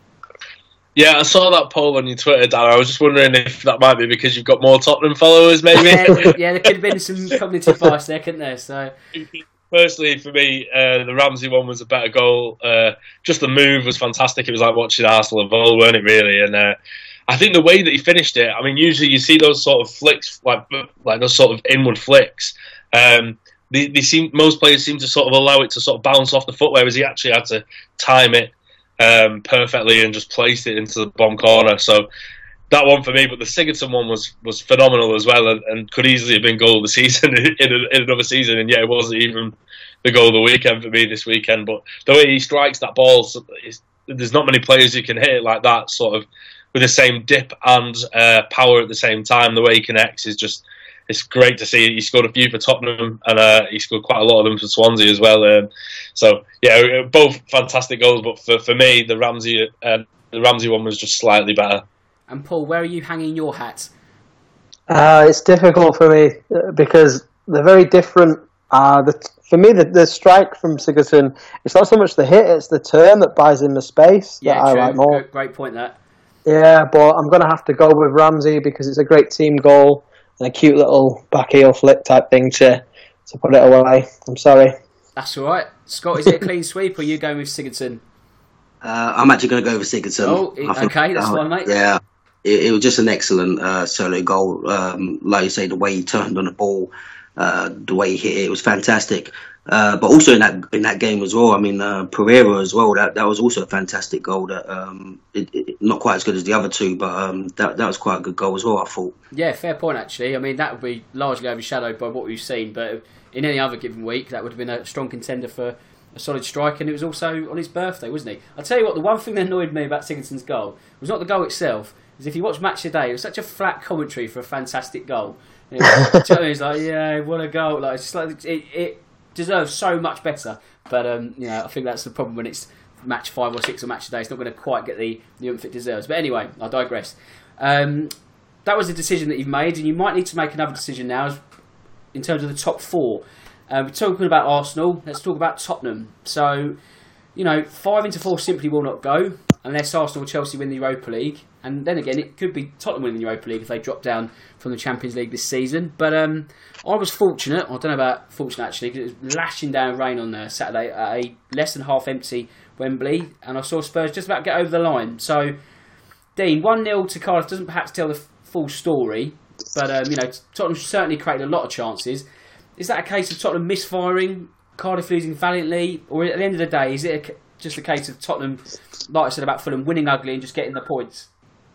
Yeah, I saw that poll on your Twitter, Dan. I was just wondering if that might be because you've got more Tottenham followers, maybe? Yeah, yeah, there could have been some cognitive bias there, couldn't there? So, personally, for me, uh, the Ramsey one was a better goal. Uh, just the move was fantastic. It was like watching Arsenal evolve, weren't it, really? And uh, I think the way that he finished it, I mean, usually you see those sort of flicks, like like those sort of inward flicks. Um, they, they seem most players seem to sort of allow it to sort of bounce off the foot, whereas he actually had to time it um, perfectly and just placed it into the bomb corner. So that one for me, but the Sigurdsson one was, was phenomenal as well, and, and could easily have been goal of the season in, a, in another season. And yeah, it wasn't even the goal of the weekend for me this weekend. But the way he strikes that ball, there's not many players who can hit it like that, sort of with the same dip and uh, power at the same time. The way he connects is just. It's great to see. He scored a few for Tottenham, and uh, he scored quite a lot of them for Swansea as well. Um, so yeah, both fantastic goals. But for, for me, the Ramsey uh, the Ramsey one was just slightly better. And Paul, where are you hanging your hat? Uh, it's difficult for me because they're very different. Uh, the, for me, the, the strike from Sigurdsson, it's not so much the hit; it's the turn that buys in the space Yeah, that true. I like more. Great point. That. Yeah, but I'm going to have to go with Ramsey because it's a great team goal. And a cute little back heel flick type thing to to put it away. I'm sorry. That's all right. Scott, is it a clean sweep or are you going with Sigurdsson? Uh, I'm actually going to go with Sigurdsson. Oh, okay, that's fine, mate. Yeah, it, it was just an excellent uh, solo goal. Um, like you say, the way he turned on the ball, uh, the way he hit it, it was fantastic. Uh, but also in that in that game as well, I mean, uh, Pereira as well, that, that was also a fantastic goal. That um, it, it, not quite as good as the other two, but um, that that was quite a good goal as well, I thought. Yeah, fair point, actually. I mean, that would be largely overshadowed by what we've seen, but in any other given week, that would have been a strong contender for a solid strike, and it was also on his birthday, wasn't he? I'll tell you what, the one thing that annoyed me about Sigurdsson's goal was not the goal itself, is if you watch Match of the Day, it was such a flat commentary for a fantastic goal. It was, it was like, yeah, what a goal. Like, it's just like, it, it deserves so much better. But um, you know, I think that's the problem when it's match five or six or match a day. It's not going to quite get the the oomph it deserves. But anyway, I digress. Um, that was a decision that you've made, and you might need to make another decision now in terms of the top four. Uh, we're talking about Arsenal. Let's talk about Tottenham. So, you know, five into four simply will not go unless Arsenal or Chelsea win the Europa League. And then again, it could be Tottenham winning the Europa League if they drop down from the Champions League this season. But um, I was fortunate. I don't know about fortunate actually, because it was lashing down rain on uh, Saturday at a less than half empty Wembley, and I saw Spurs just about get over the line. So, Dean, one nil to Cardiff doesn't perhaps tell the f- full story, but um, you know, Tottenham certainly created a lot of chances. Is that a case of Tottenham misfiring, Cardiff losing valiantly, or at the end of the day, is it a, just a case of Tottenham, like I said about Fulham, winning ugly and just getting the points?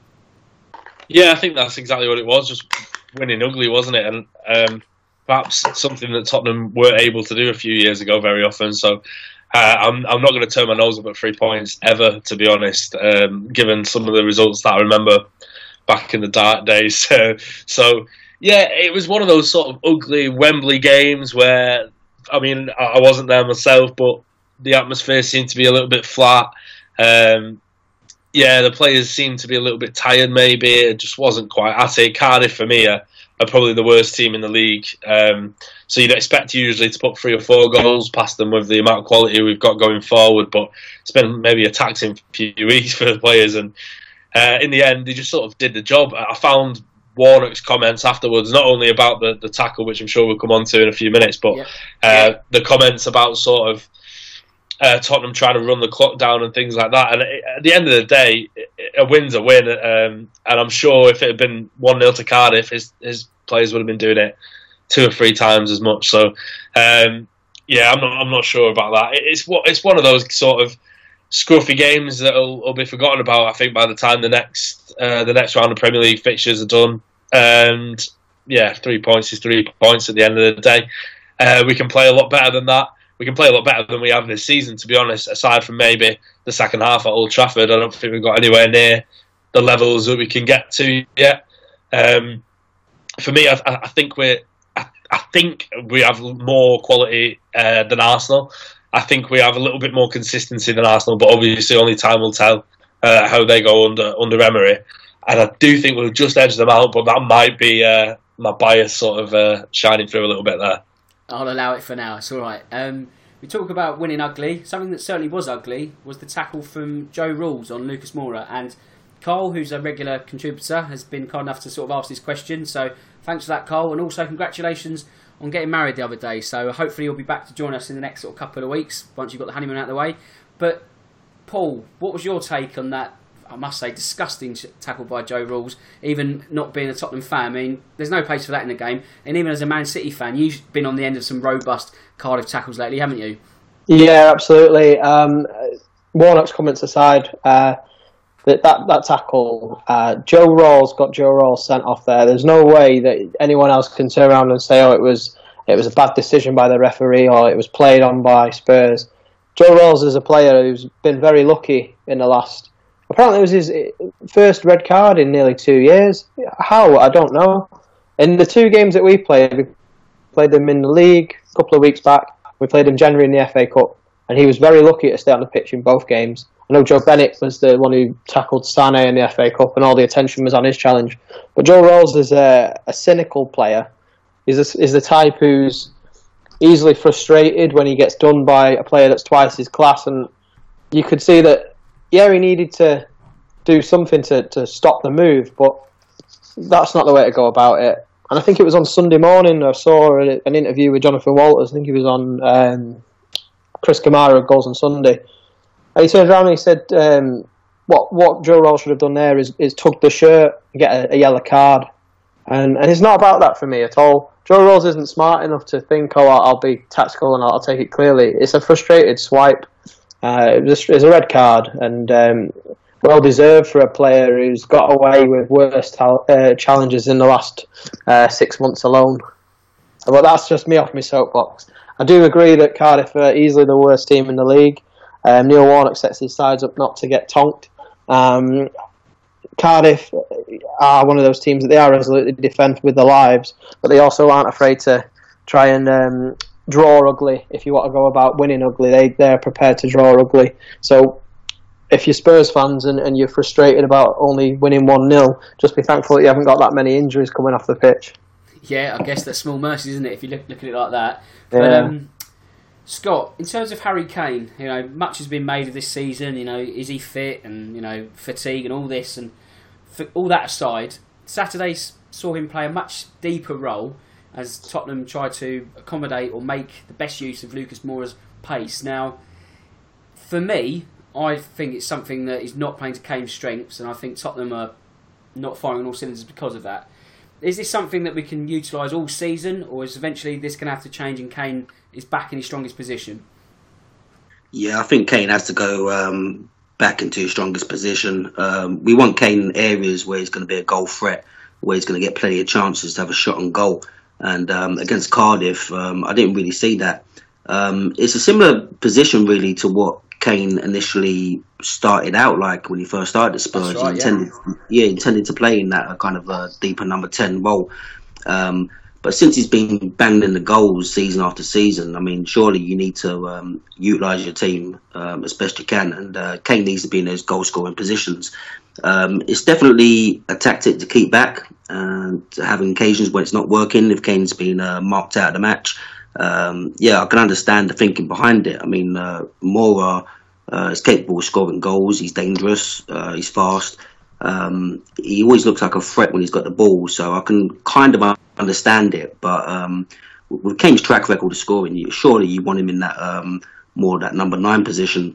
Yeah, I think that's exactly what it was, just winning ugly, wasn't it? And um, perhaps something that Tottenham weren't able to do a few years ago very often. So uh, I'm I'm not going to turn my nose up at three points ever, to be honest, um, given some of the results that I remember back in the dark days. Uh, so, yeah, it was one of those sort of ugly Wembley games where, I mean, I wasn't there myself, but the atmosphere seemed to be a little bit flat. Um, yeah, the players seemed to be a little bit tired, maybe. It just wasn't quite at it. Cardiff, for me, are, are probably the worst team in the league. Um, so you'd expect usually to put three or four goals past them with the amount of quality we've got going forward, but it's been maybe a taxing few weeks for the players. And uh, in the end, they just sort of did the job. I found Warnock's comments afterwards, not only about the, the tackle, which I'm sure we'll come on to in a few minutes, but yeah. Uh, the comments about sort of uh, Tottenham trying to run the clock down and things like that. And at the end of the day, a win's a win. Um, and I'm sure if it had been one nil to Cardiff, his, his players would have been doing it two or three times as much. So, um, yeah, I'm not I'm not sure about that. It's it's one of those sort of scruffy games that will be forgotten about, I think, by the time the next uh, the next round of Premier League fixtures are done. And yeah, three points is three points at the end of the day. Uh, we can play a lot better than that. We can play a lot better than we have this season, to be honest, aside from maybe the second half at Old Trafford. I don't think we've got anywhere near the levels that we can get to yet. Um, for me, I, I think we're I, I think we have more quality uh, than Arsenal. I think we have a little bit more consistency than Arsenal, but obviously only time will tell uh, how they go under under Emery. And I do think we'll just edge them out, but that might be uh, my bias sort of uh, shining through a little bit there. I'll allow it for now. It's all right. Um, we talk about winning ugly. Something that certainly was ugly was the tackle from Joe Rules on Lucas Moura. And Carl, who's a regular contributor, has been kind enough to sort of ask this question. So thanks for that, Carl. And also congratulations on getting married the other day. So hopefully you'll be back to join us in the next sort of couple of weeks once you've got the honeymoon out of the way. But Paul, what was your take on that, I must say, disgusting tackle by Joe Rules, even not being a Tottenham fan? I mean, there's no place for that in the game. And even as a Man City fan, you've been on the end of some robust Cardiff tackles lately, haven't you? Yeah, absolutely. Um, Warnock's comments aside, uh, that, that that tackle, uh, Joe Rawls got Joe Rawls sent off there. There's no way that anyone else can turn around and say, oh, it was it was a bad decision by the referee or it was played on by Spurs. Joe Rawls is a player who's been very lucky in the last... Apparently it was his first red card in nearly two years. How? I don't know. In the two games that we played, we played them in the league a couple of weeks back. We played him January in the F A Cup, and he was very lucky to stay on the pitch in both games. I know Joe Bennett was the one who tackled Sane in the F A Cup, and all the attention was on his challenge. But Joe Rawls is a, a cynical player. He's, a, he's the type who's easily frustrated when he gets done by a player that's twice his class, and you could see that, yeah, he needed to do something to, to stop the move, but that's not the way to go about it. And I think it was on Sunday morning I saw an interview with Jonathan Walters. I think he was on um, Chris Kamara Goals on Sunday. And he turned around and he said, um, what what Joe Rawls should have done there is, is tug the shirt and get a, a yellow card. And and it's not about that for me at all. Joe Rawls isn't smart enough to think, oh, I'll be tactical and I'll take it clearly. It's a frustrated swipe. Uh, it was a, it's a red card, and um, well deserved for a player who's got away with worse tal- uh, challenges in the last uh, six months alone. But that's just me off my soapbox. I do agree that Cardiff are easily the worst team in the league. Um, Neil Warnock sets his sides up not to get tonked. Um, Cardiff are one of those teams that they are resolutely defend with their lives, but they also aren't afraid to try and um, draw ugly. If you want to go about winning ugly, they they're prepared to draw ugly. So if you're Spurs fans and, and you're frustrated about only winning one nil, just be thankful that you haven't got that many injuries coming off the pitch. Yeah, I guess that's small mercies, isn't it, if you look, look at it like that. Yeah. But, um, Scott, in terms of Harry Kane, you know, much has been made of this season. You know, is he fit, and you know, fatigue and all this, and for all that aside, Saturday saw him play a much deeper role as Tottenham tried to accommodate or make the best use of Lucas Moura's pace. Now, for me, I think it's something that is not playing to Kane's strengths, and I think Tottenham are not firing on all cylinders because of that. Is this something that we can utilise all season, or is eventually this going to have to change and Kane is back in his strongest position? Yeah, I think Kane has to go um, back into his strongest position. Um, we want Kane in areas where he's going to be a goal threat, where he's going to get plenty of chances to have a shot on goal. And um, against Cardiff, um, I didn't really see that. Um, it's a similar position, really, to what Kane initially started out like when he first started at Spurs. Right, he intended, yeah. yeah, intended to play in that kind of a deeper number ten role. Um, but since he's been banging in the goals season after season, I mean, surely you need to um, utilise your team um, as best you can. And uh, Kane needs to be in those goal-scoring positions. Um, it's definitely a tactic to keep back and having occasions when it's not working. If Kane's been uh, marked out of the match, um, yeah, I can understand the thinking behind it. I mean, uh, Moura uh, is capable of scoring goals. He's dangerous. Uh, he's fast. Um, he always looks like a threat when he's got the ball, so I can kind of understand it. But um, with Kane's track record of scoring, you, surely you want him in that um, more that number nine position.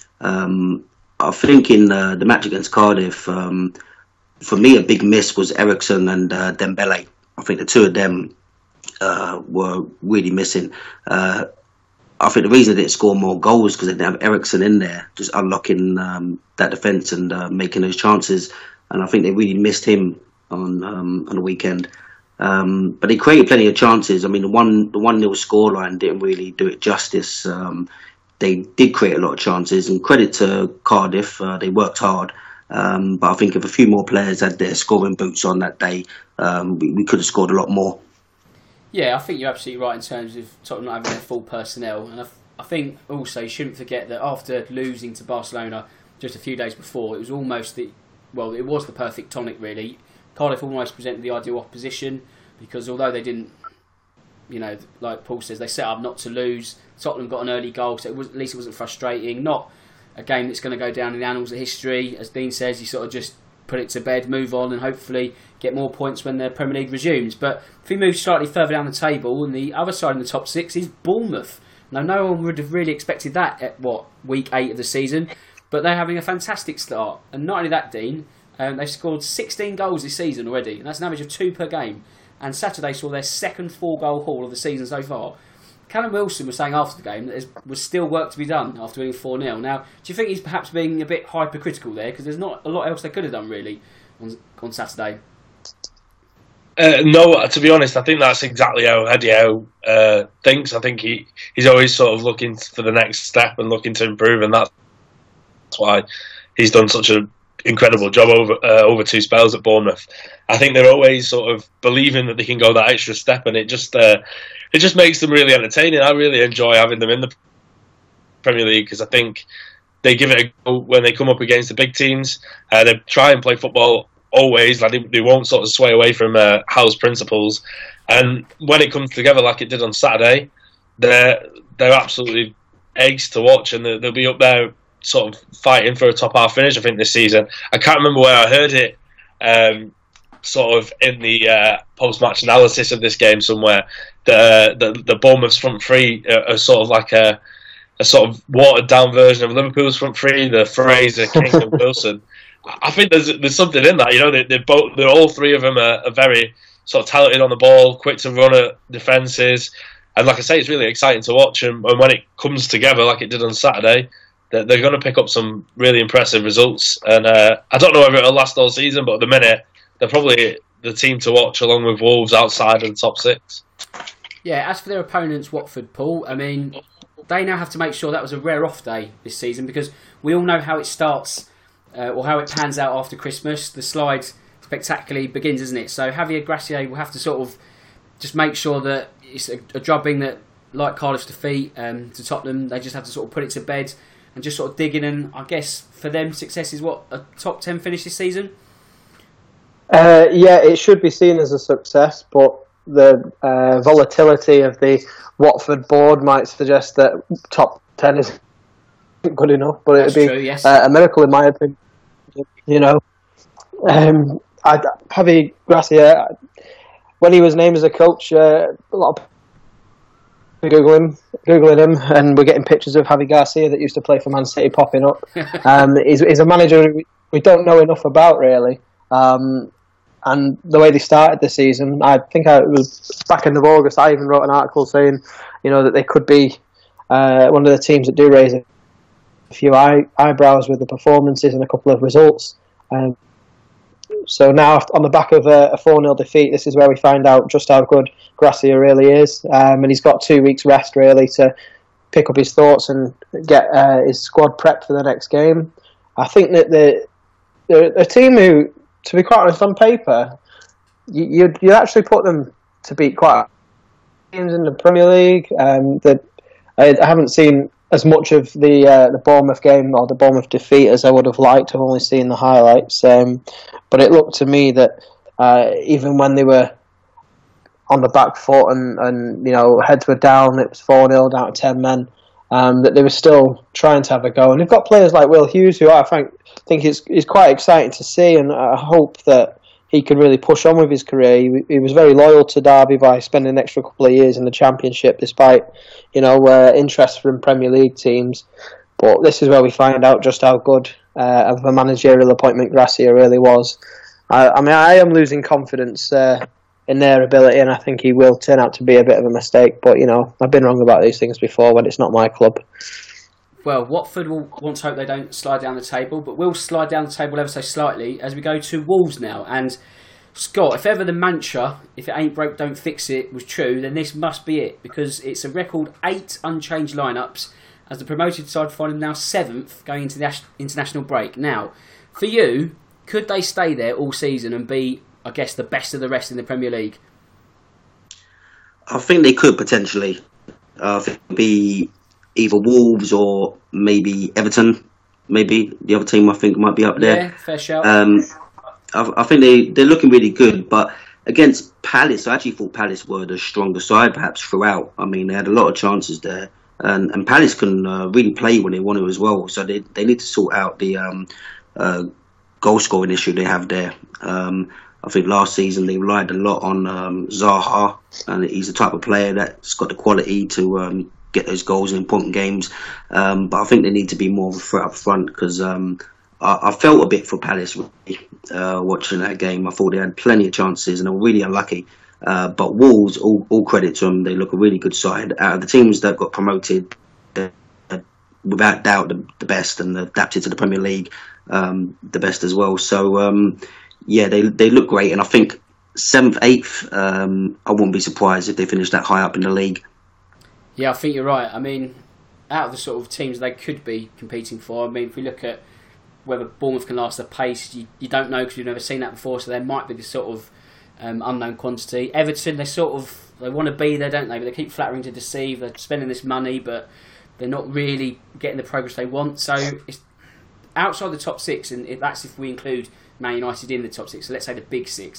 Um, I think in uh, the match against Cardiff, um, for me, a big miss was Eriksen and uh, Dembele. I think the two of them uh, were really missing. Uh, I think the reason they didn't score more goals because they didn't have Eriksen in there, just unlocking um, that defence and uh, making those chances. And I think they really missed him on um, on the weekend. Um, but they created plenty of chances. I mean, the one the one nil scoreline didn't really do it justice. Um, they did create a lot of chances, and credit to Cardiff, uh, they worked hard. Um, but I think if a few more players had their scoring boots on that day, um, we, we could have scored a lot more. Yeah, I think you're absolutely right in terms of Tottenham not having their full personnel. And I, I think also you shouldn't forget that after losing to Barcelona just a few days before, it was almost the, well, it was the perfect tonic, really. Cardiff almost presented the ideal opposition because although they didn't, you know, like Paul says, they set up not to lose. Tottenham got an early goal, so it was, at least it wasn't frustrating. Not a game that's going to go down in the annals of history. As Dean says, you sort of just put it to bed, move on, and hopefully get more points when the Premier League resumes. But if we move slightly further down the table, and the other side in the top six is Bournemouth. Now, no one would have really expected that at, what, week eight of the season, but they're having a fantastic start. And not only that, Dean, um, they've scored sixteen goals this season already, and that's an average of two per game. And Saturday saw their second four-goal haul of the season so far. Callum Wilson was saying after the game that there was still work to be done after winning four nil. Now, do you think he's perhaps being a bit hypercritical there? Because there's not a lot else they could have done, really, on, on Saturday. Uh, no, to be honest, I think that's exactly how Eddie Howe uh, thinks. I think he, he's always sort of looking for the next step and looking to improve, and that's why he's done such an incredible job over uh, over two spells at Bournemouth. I think they're always sort of believing that they can go that extra step, and it just uh, it just makes them really entertaining. I really enjoy having them in the Premier League because I think they give it a go when they come up against the big teams. Uh, they try and play football always, like they, they won't sort of sway away from uh, Howe's principles. And when it comes together like it did on Saturday, they're they're absolutely eggs to watch, and they'll be up there sort of fighting for a top half finish, I think, this season. I can't remember where I heard it, um, sort of in the uh, post-match analysis of this game somewhere, that uh, the, the Bournemouth's front three are, are sort of like a, a sort of watered-down version of Liverpool's front three, the Fraser, King and Wilson. I think there's there's something in that, you know, they, they're, both, they're all three of them are, are very sort of talented on the ball, quick to run at defences, and like I say, it's really exciting to watch, and, and when it comes together like it did on Saturday, they're going to pick up some really impressive results. And uh, I don't know whether it'll last all season, but at the minute, they're probably the team to watch along with Wolves outside of the top six. Yeah, as for their opponents, Watford, Paul, I mean, they now have to make sure that was a rare off day this season because we all know how it starts uh, or how it pans out after Christmas. The slide spectacularly begins, isn't it? So Javier Gracia will have to sort of just make sure that it's a, a drubbing that like Cardiff's defeat um, to Tottenham, they just have to sort of put it to bed and just sort of dig in. And I guess for them, success is what, a top ten finish this season? Uh, yeah, it should be seen as a success, but the uh, volatility of the Watford board might suggest that top ten is good enough. But That's it'd be true, yes. uh, a miracle in my opinion. You know, um, I, Javi Gracia, when he was named as a coach, uh, a lot of people Google him, googling him, and we're getting pictures of Javi Garcia that used to play for Man City popping up. um, he's, he's a manager we, we don't know enough about really. Um, and the way they started the season, I think I, it was back end of August, I even wrote an article saying, you know, that they could be uh, one of the teams that do raise a few eye, eyebrows with the performances and a couple of results. Um, so now, on the back of a, a four nil defeat, this is where we find out just how good Gracia really is. Um, and he's got two weeks rest really to pick up his thoughts and get uh, his squad prepped for the next game. I think that the, the a team who, to be quite honest, on paper, you, you'd, you'd actually put them to beat quite teams in the Premier League. Um, that I, I haven't seen as much of the uh, the Bournemouth game or the Bournemouth defeat as I would have liked. I've only seen the highlights, um, but it looked to me that uh, even when they were on the back foot and, and you know heads were down, it was four nil down to ten men. Um, that they were still trying to have a go, and they've got players like Will Hughes, who I think think is is quite exciting to see, and I hope that he can really push on with his career. He, he was very loyal to Derby by spending an extra couple of years in the Championship, despite you know uh, interest from Premier League teams. But this is where we find out just how good uh, of a managerial appointment Gracia really was. I, I mean, I am losing confidence uh, in their ability, and I think he will turn out to be a bit of a mistake. But you know, I've been wrong about these things before when it's not my club. Well, Watford will want to hope they don't slide down the table, but we'll slide down the table ever so slightly as we go to Wolves now. And Scott, if ever the mantra, if it ain't broke, don't fix it, was true, then this must be it, because it's a record eight unchanged lineups as the promoted side find them now seventh going into the international break. Now, for you, could they stay there all season and be, I guess, the best of the rest in the Premier League? I think they could potentially. Uh, I think it'd be either Wolves or maybe Everton. Maybe the other team I think might be up there. Yeah, fair shout. Um, I, I think they they're looking really good, but against Palace, I actually thought Palace were the stronger side perhaps throughout. I mean, they had a lot of chances there, and and Palace can uh, really play when they want to as well. So they they need to sort out the um, uh, goal scoring issue they have there. Um, I think last season they relied a lot on um, Zaha, and he's the type of player that's got the quality to um, get those goals in important games. Um, but I think they need to be more of a threat up front, because um, I, I felt a bit for Palace really, uh, watching that game. I thought they had plenty of chances and they were really unlucky. Uh, but Wolves, all, all credit to them, they look a really good side. Out of the teams that got promoted, they're without doubt the, the best, and adapted to the Premier League um, the best as well. So um, yeah, they they look great, and I think seventh, eighth, um, I wouldn't be surprised if they finish that high up in the league. Yeah, I think you're right. I mean, out of the sort of teams they could be competing for, I mean, if we look at whether Bournemouth can last the pace, you, you don't know because you've never seen that before, so there might be this sort of um, unknown quantity. Everton, they sort of, they want to be there, don't they? But they keep flattering to deceive. They're spending this money, but they're not really getting the progress they want. So it's outside the top six, and that's if we include Man United in the top six, so let's say the big six.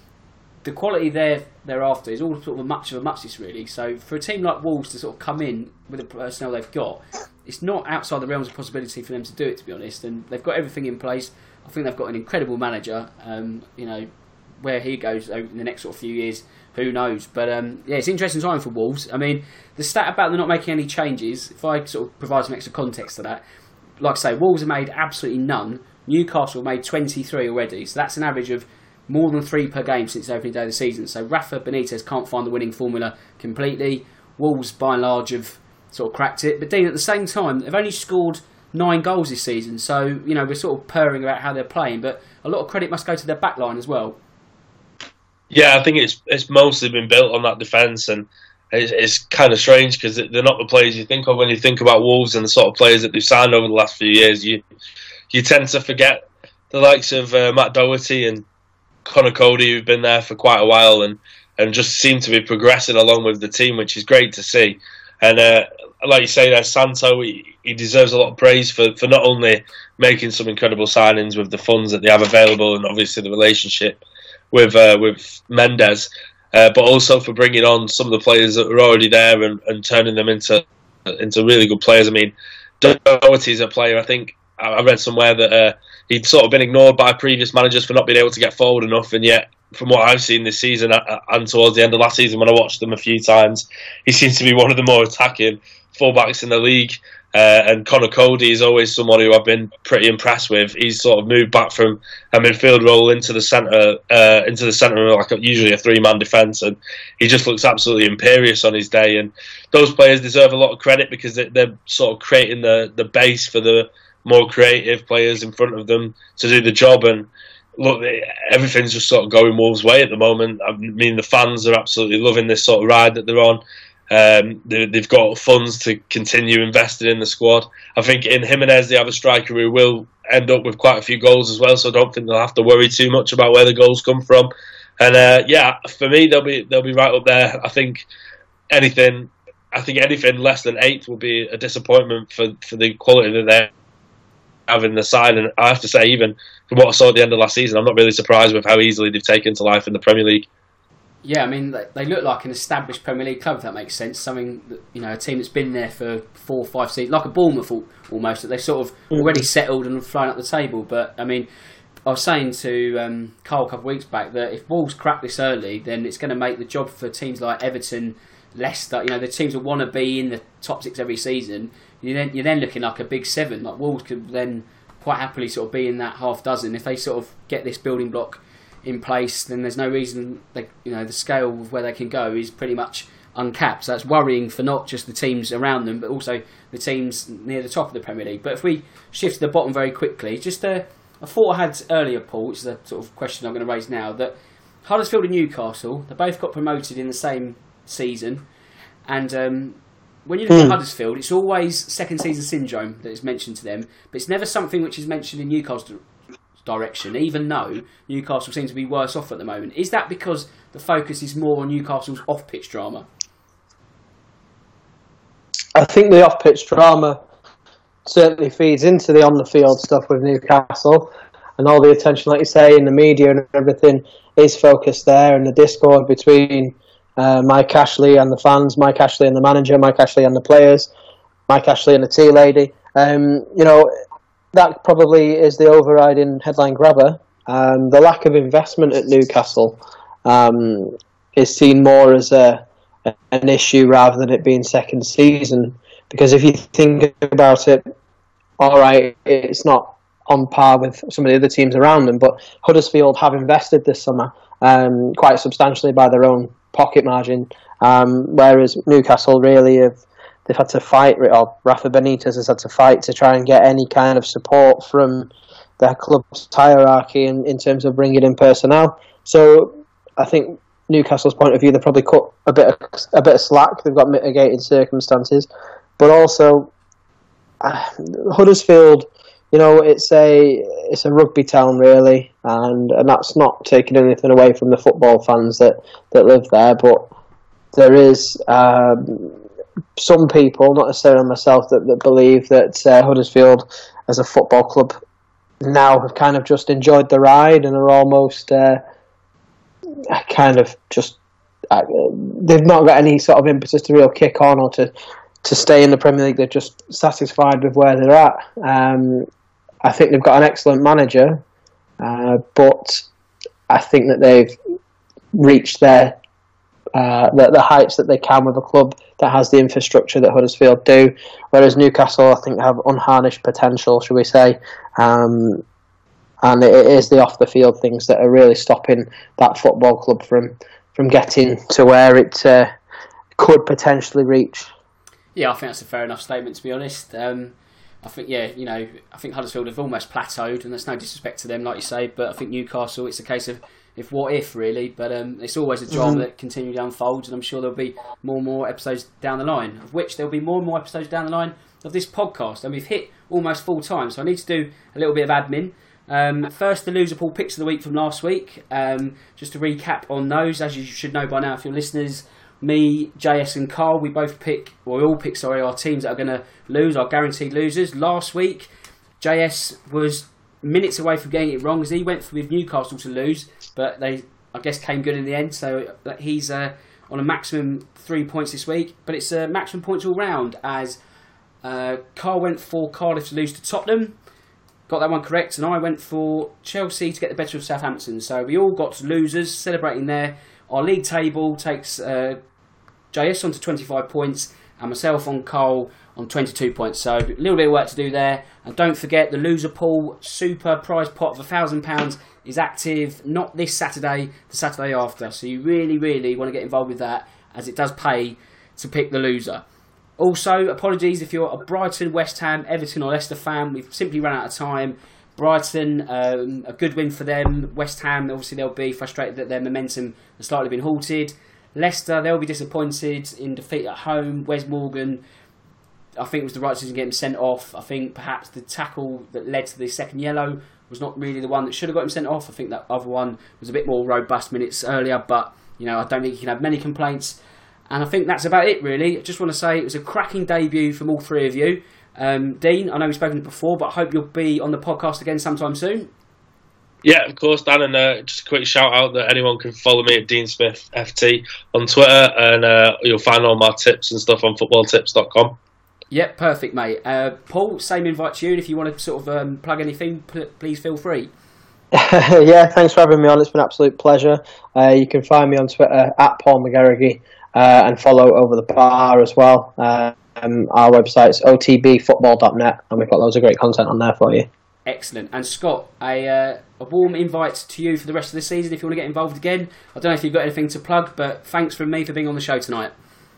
The quality there thereafter is all sort of a much of a muchness really. So for a team like Wolves to sort of come in with the personnel they've got, it's not outside the realms of possibility for them to do it, to be honest. And they've got everything in place. I think they've got an incredible manager. Um, you know, where he goes in the next sort of few years, who knows? But um, yeah, it's an interesting time for Wolves. I mean, the stat about them not making any changes, if I sort of provide some extra context to that, like I say, Wolves have made absolutely none. Newcastle made twenty-three already, so that's an average of more than three per game since the opening day of the season. So Rafa Benitez can't find the winning formula completely. Wolves, by and large, have sort of cracked it. But Dean, at the same time, they've only scored nine goals this season. So, you know, we're sort of purring about how they're playing, but a lot of credit must go to their back line as well. Yeah, I think it's it's mostly been built on that defence, and it's, it's kind of strange because they're not the players you think of when you think about Wolves and the sort of players that they've signed over the last few years. You you tend to forget the likes of uh, Matt Doherty and Connor Cody, who've been there for quite a while, and and just seem to be progressing along with the team, which is great to see. And uh, like you say, there, Santo, he, he deserves a lot of praise for, for not only making some incredible signings with the funds that they have available, and obviously the relationship with uh, with Mendes, uh, but also for bringing on some of the players that were already there and, and turning them into into really good players. I mean, Doherty's a player, I think, I read somewhere that uh, he'd sort of been ignored by previous managers for not being able to get forward enough, and yet, from what I've seen this season and towards the end of last season when I watched them a few times, he seems to be one of the more attacking fullbacks in the league. Uh, and Connor Cody is always someone who I've been pretty impressed with. He's sort of moved back from a midfield role into the centre, uh, into the centre, like a, usually a three-man defence, and he just looks absolutely imperious on his day. And those players deserve a lot of credit because they, they're sort of creating the, the base for the more creative players in front of them to do the job. And look, everything's just sort of going Wolves' way at the moment. I mean, the fans are absolutely loving this sort of ride that they're on. Um, they, they've got funds to continue investing in the squad. I think in Jimenez they have a striker who will end up with quite a few goals as well, so I don't think they'll have to worry too much about where the goals come from. And uh, yeah, for me they'll be they'll be right up there. I think anything, I think anything less than eighth will be a disappointment for, for the quality that they have in the side. And I have to say, even from what I saw at the end of last season, I'm not really surprised with how easily they've taken to life in the Premier League. Yeah, I mean, they look like an established Premier League club, if that makes sense. Something that, you know, a team that's been there for four or five seasons, like a Bournemouth almost, that they've sort of already settled and flown up the table. But, I mean, I was saying to um, Carl a couple of weeks back that if Wolves crack this early, then it's going to make the job for teams like Everton, Leicester, you know, the teams that want to be in the top six every season. You're then, you're then looking like a big seven. Like Wolves could then quite happily sort of be in that half dozen. If they sort of get this building block in place, then there's no reason they, you know, the scale of where they can go is pretty much uncapped. So that's worrying for not just the teams around them, but also the teams near the top of the Premier League. But if we shift to the bottom very quickly, just a, a thought I had earlier, Paul, which is a sort of question I'm going to raise now, that Huddersfield and Newcastle, they both got promoted in the same season, and um, when you look mm. at Huddersfield, it's always second season syndrome that is mentioned to them, but it's never something which is mentioned in Newcastle direction, even though Newcastle seems to be worse off at the moment. Is that because the focus is more on Newcastle's off-pitch drama? I think the off-pitch drama certainly feeds into the on-the-field stuff with Newcastle, and all the attention, like you say, in the media and everything is focused there, and the discord between uh, Mike Ashley and the fans, Mike Ashley and the manager, Mike Ashley and the players, Mike Ashley and the tea lady. Um, you know, that probably is the overriding headline grabber. Um, the lack of investment at Newcastle um, is seen more as a, an issue rather than it being second season. Because if you think about it, all right, it's not on par with some of the other teams around them, but Huddersfield have invested this summer um, quite substantially by their own pocket margin, um, whereas Newcastle really have They've had to fight, or Rafa Benitez has had to fight to try and get any kind of support from their club's hierarchy in, in terms of bringing in personnel. So I think Newcastle's point of view, they probably cut a bit of, a bit of slack. They've got mitigated circumstances, but also uh, Huddersfield, you know, it's a it's a rugby town really, and and that's not taking anything away from the football fans that, that live there, but there is. Um, Some people, not necessarily myself, that, that believe that uh, Huddersfield, as a football club, now have kind of just enjoyed the ride and are almost uh, kind of just uh, they've not got any sort of impetus to real kick on or to, to stay in the Premier League. They're just satisfied with where they're at. Um, I think they've got an excellent manager, uh, but I think that they've reached their Uh, the, the heights that they can with a club that has the infrastructure that Huddersfield do, whereas Newcastle, I think, have unharnessed potential, shall we say, um, and it, it is the off-the-field things that are really stopping that football club from, from getting to where it uh, could potentially reach. Yeah, I think that's a fair enough statement, to be honest. Um, I think, yeah, you know, I think Huddersfield have almost plateaued, and there's no disrespect to them, like you say, but I think Newcastle, it's a case of if what if, really, but um, it's always a drama mm-hmm. that continually unfolds, and I'm sure there'll be more and more episodes down the line, of which there'll be more and more episodes down the line of this podcast, and we've hit almost full time, so I need to do a little bit of admin. Um, first, the loser pool picks of the week from last week. Um, just to recap on those, as you should know by now if you're listeners, me, J S and Carl, we both pick, or we all pick, sorry, our teams that are going to lose, our guaranteed losers. Last week, J S was minutes away from getting it wrong as he went with Newcastle to lose, but they, I guess, came good in the end, so he's uh, on a maximum three points this week, but it's uh, maximum points all round as uh, Carl went for Cardiff to lose to Tottenham. Got that one correct, and I went for Chelsea to get the better of Southampton. So we all got losers celebrating there. Our league table takes uh, J S on to twenty-five points, and myself on Carl on twenty-two points. So a little bit of work to do there. And don't forget, the loser pool super prize pot of one thousand pounds is active, not this Saturday, the Saturday after. So you really, really want to get involved with that, as it does pay to pick the loser. Also, apologies if you're a Brighton, West Ham, Everton or Leicester fan. We've simply run out of time. Brighton, um, a good win for them. West Ham, obviously they'll be frustrated that their momentum has slightly been halted. Leicester, they'll be disappointed in defeat at home. Wes Morgan, I think it was the right decision to get him sent off. I think perhaps the tackle that led to the second yellow was not really the one that should have got him sent off. I think that other one was a bit more robust minutes earlier, but you know, I don't think you can have many complaints. And I think that's about it, really. I just want to say it was a cracking debut from all three of you. Um, Dean, I know we've spoken before, but I hope you'll be on the podcast again sometime soon. Yeah, of course, Dan. And uh, just a quick shout out that anyone can follow me at Dean Smith F T on Twitter, and uh, you'll find all my tips and stuff on football tips dot com. Yep, perfect, mate. Uh, Paul, same invite to you. And if you want to sort of um, plug anything, pl- please feel free. Yeah, thanks for having me on. It's been an absolute pleasure. Uh, you can find me on Twitter at Paul McGarrigy. Uh, and follow Over the Bar as well. Uh, um, our website's o t b football dot net, and we've got loads of great content on there for you. Excellent. And Scott, a uh, a warm invite to you for the rest of the season if you want to get involved again. I don't know if you've got anything to plug, but thanks from me for being on the show tonight.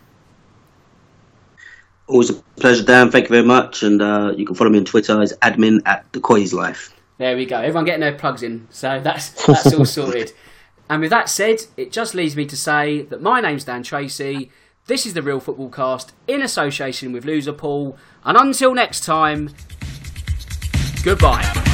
Always a pleasure, Dan. Thank you very much. And uh, you can follow me on Twitter as admin at the Coys Life. There we go. Everyone getting their plugs in, so that's that's all sorted. And with that said, it just leaves me to say that my name's Dan Tracy. This is the Real Football Cast in association with Loser Pool. And until next time, goodbye.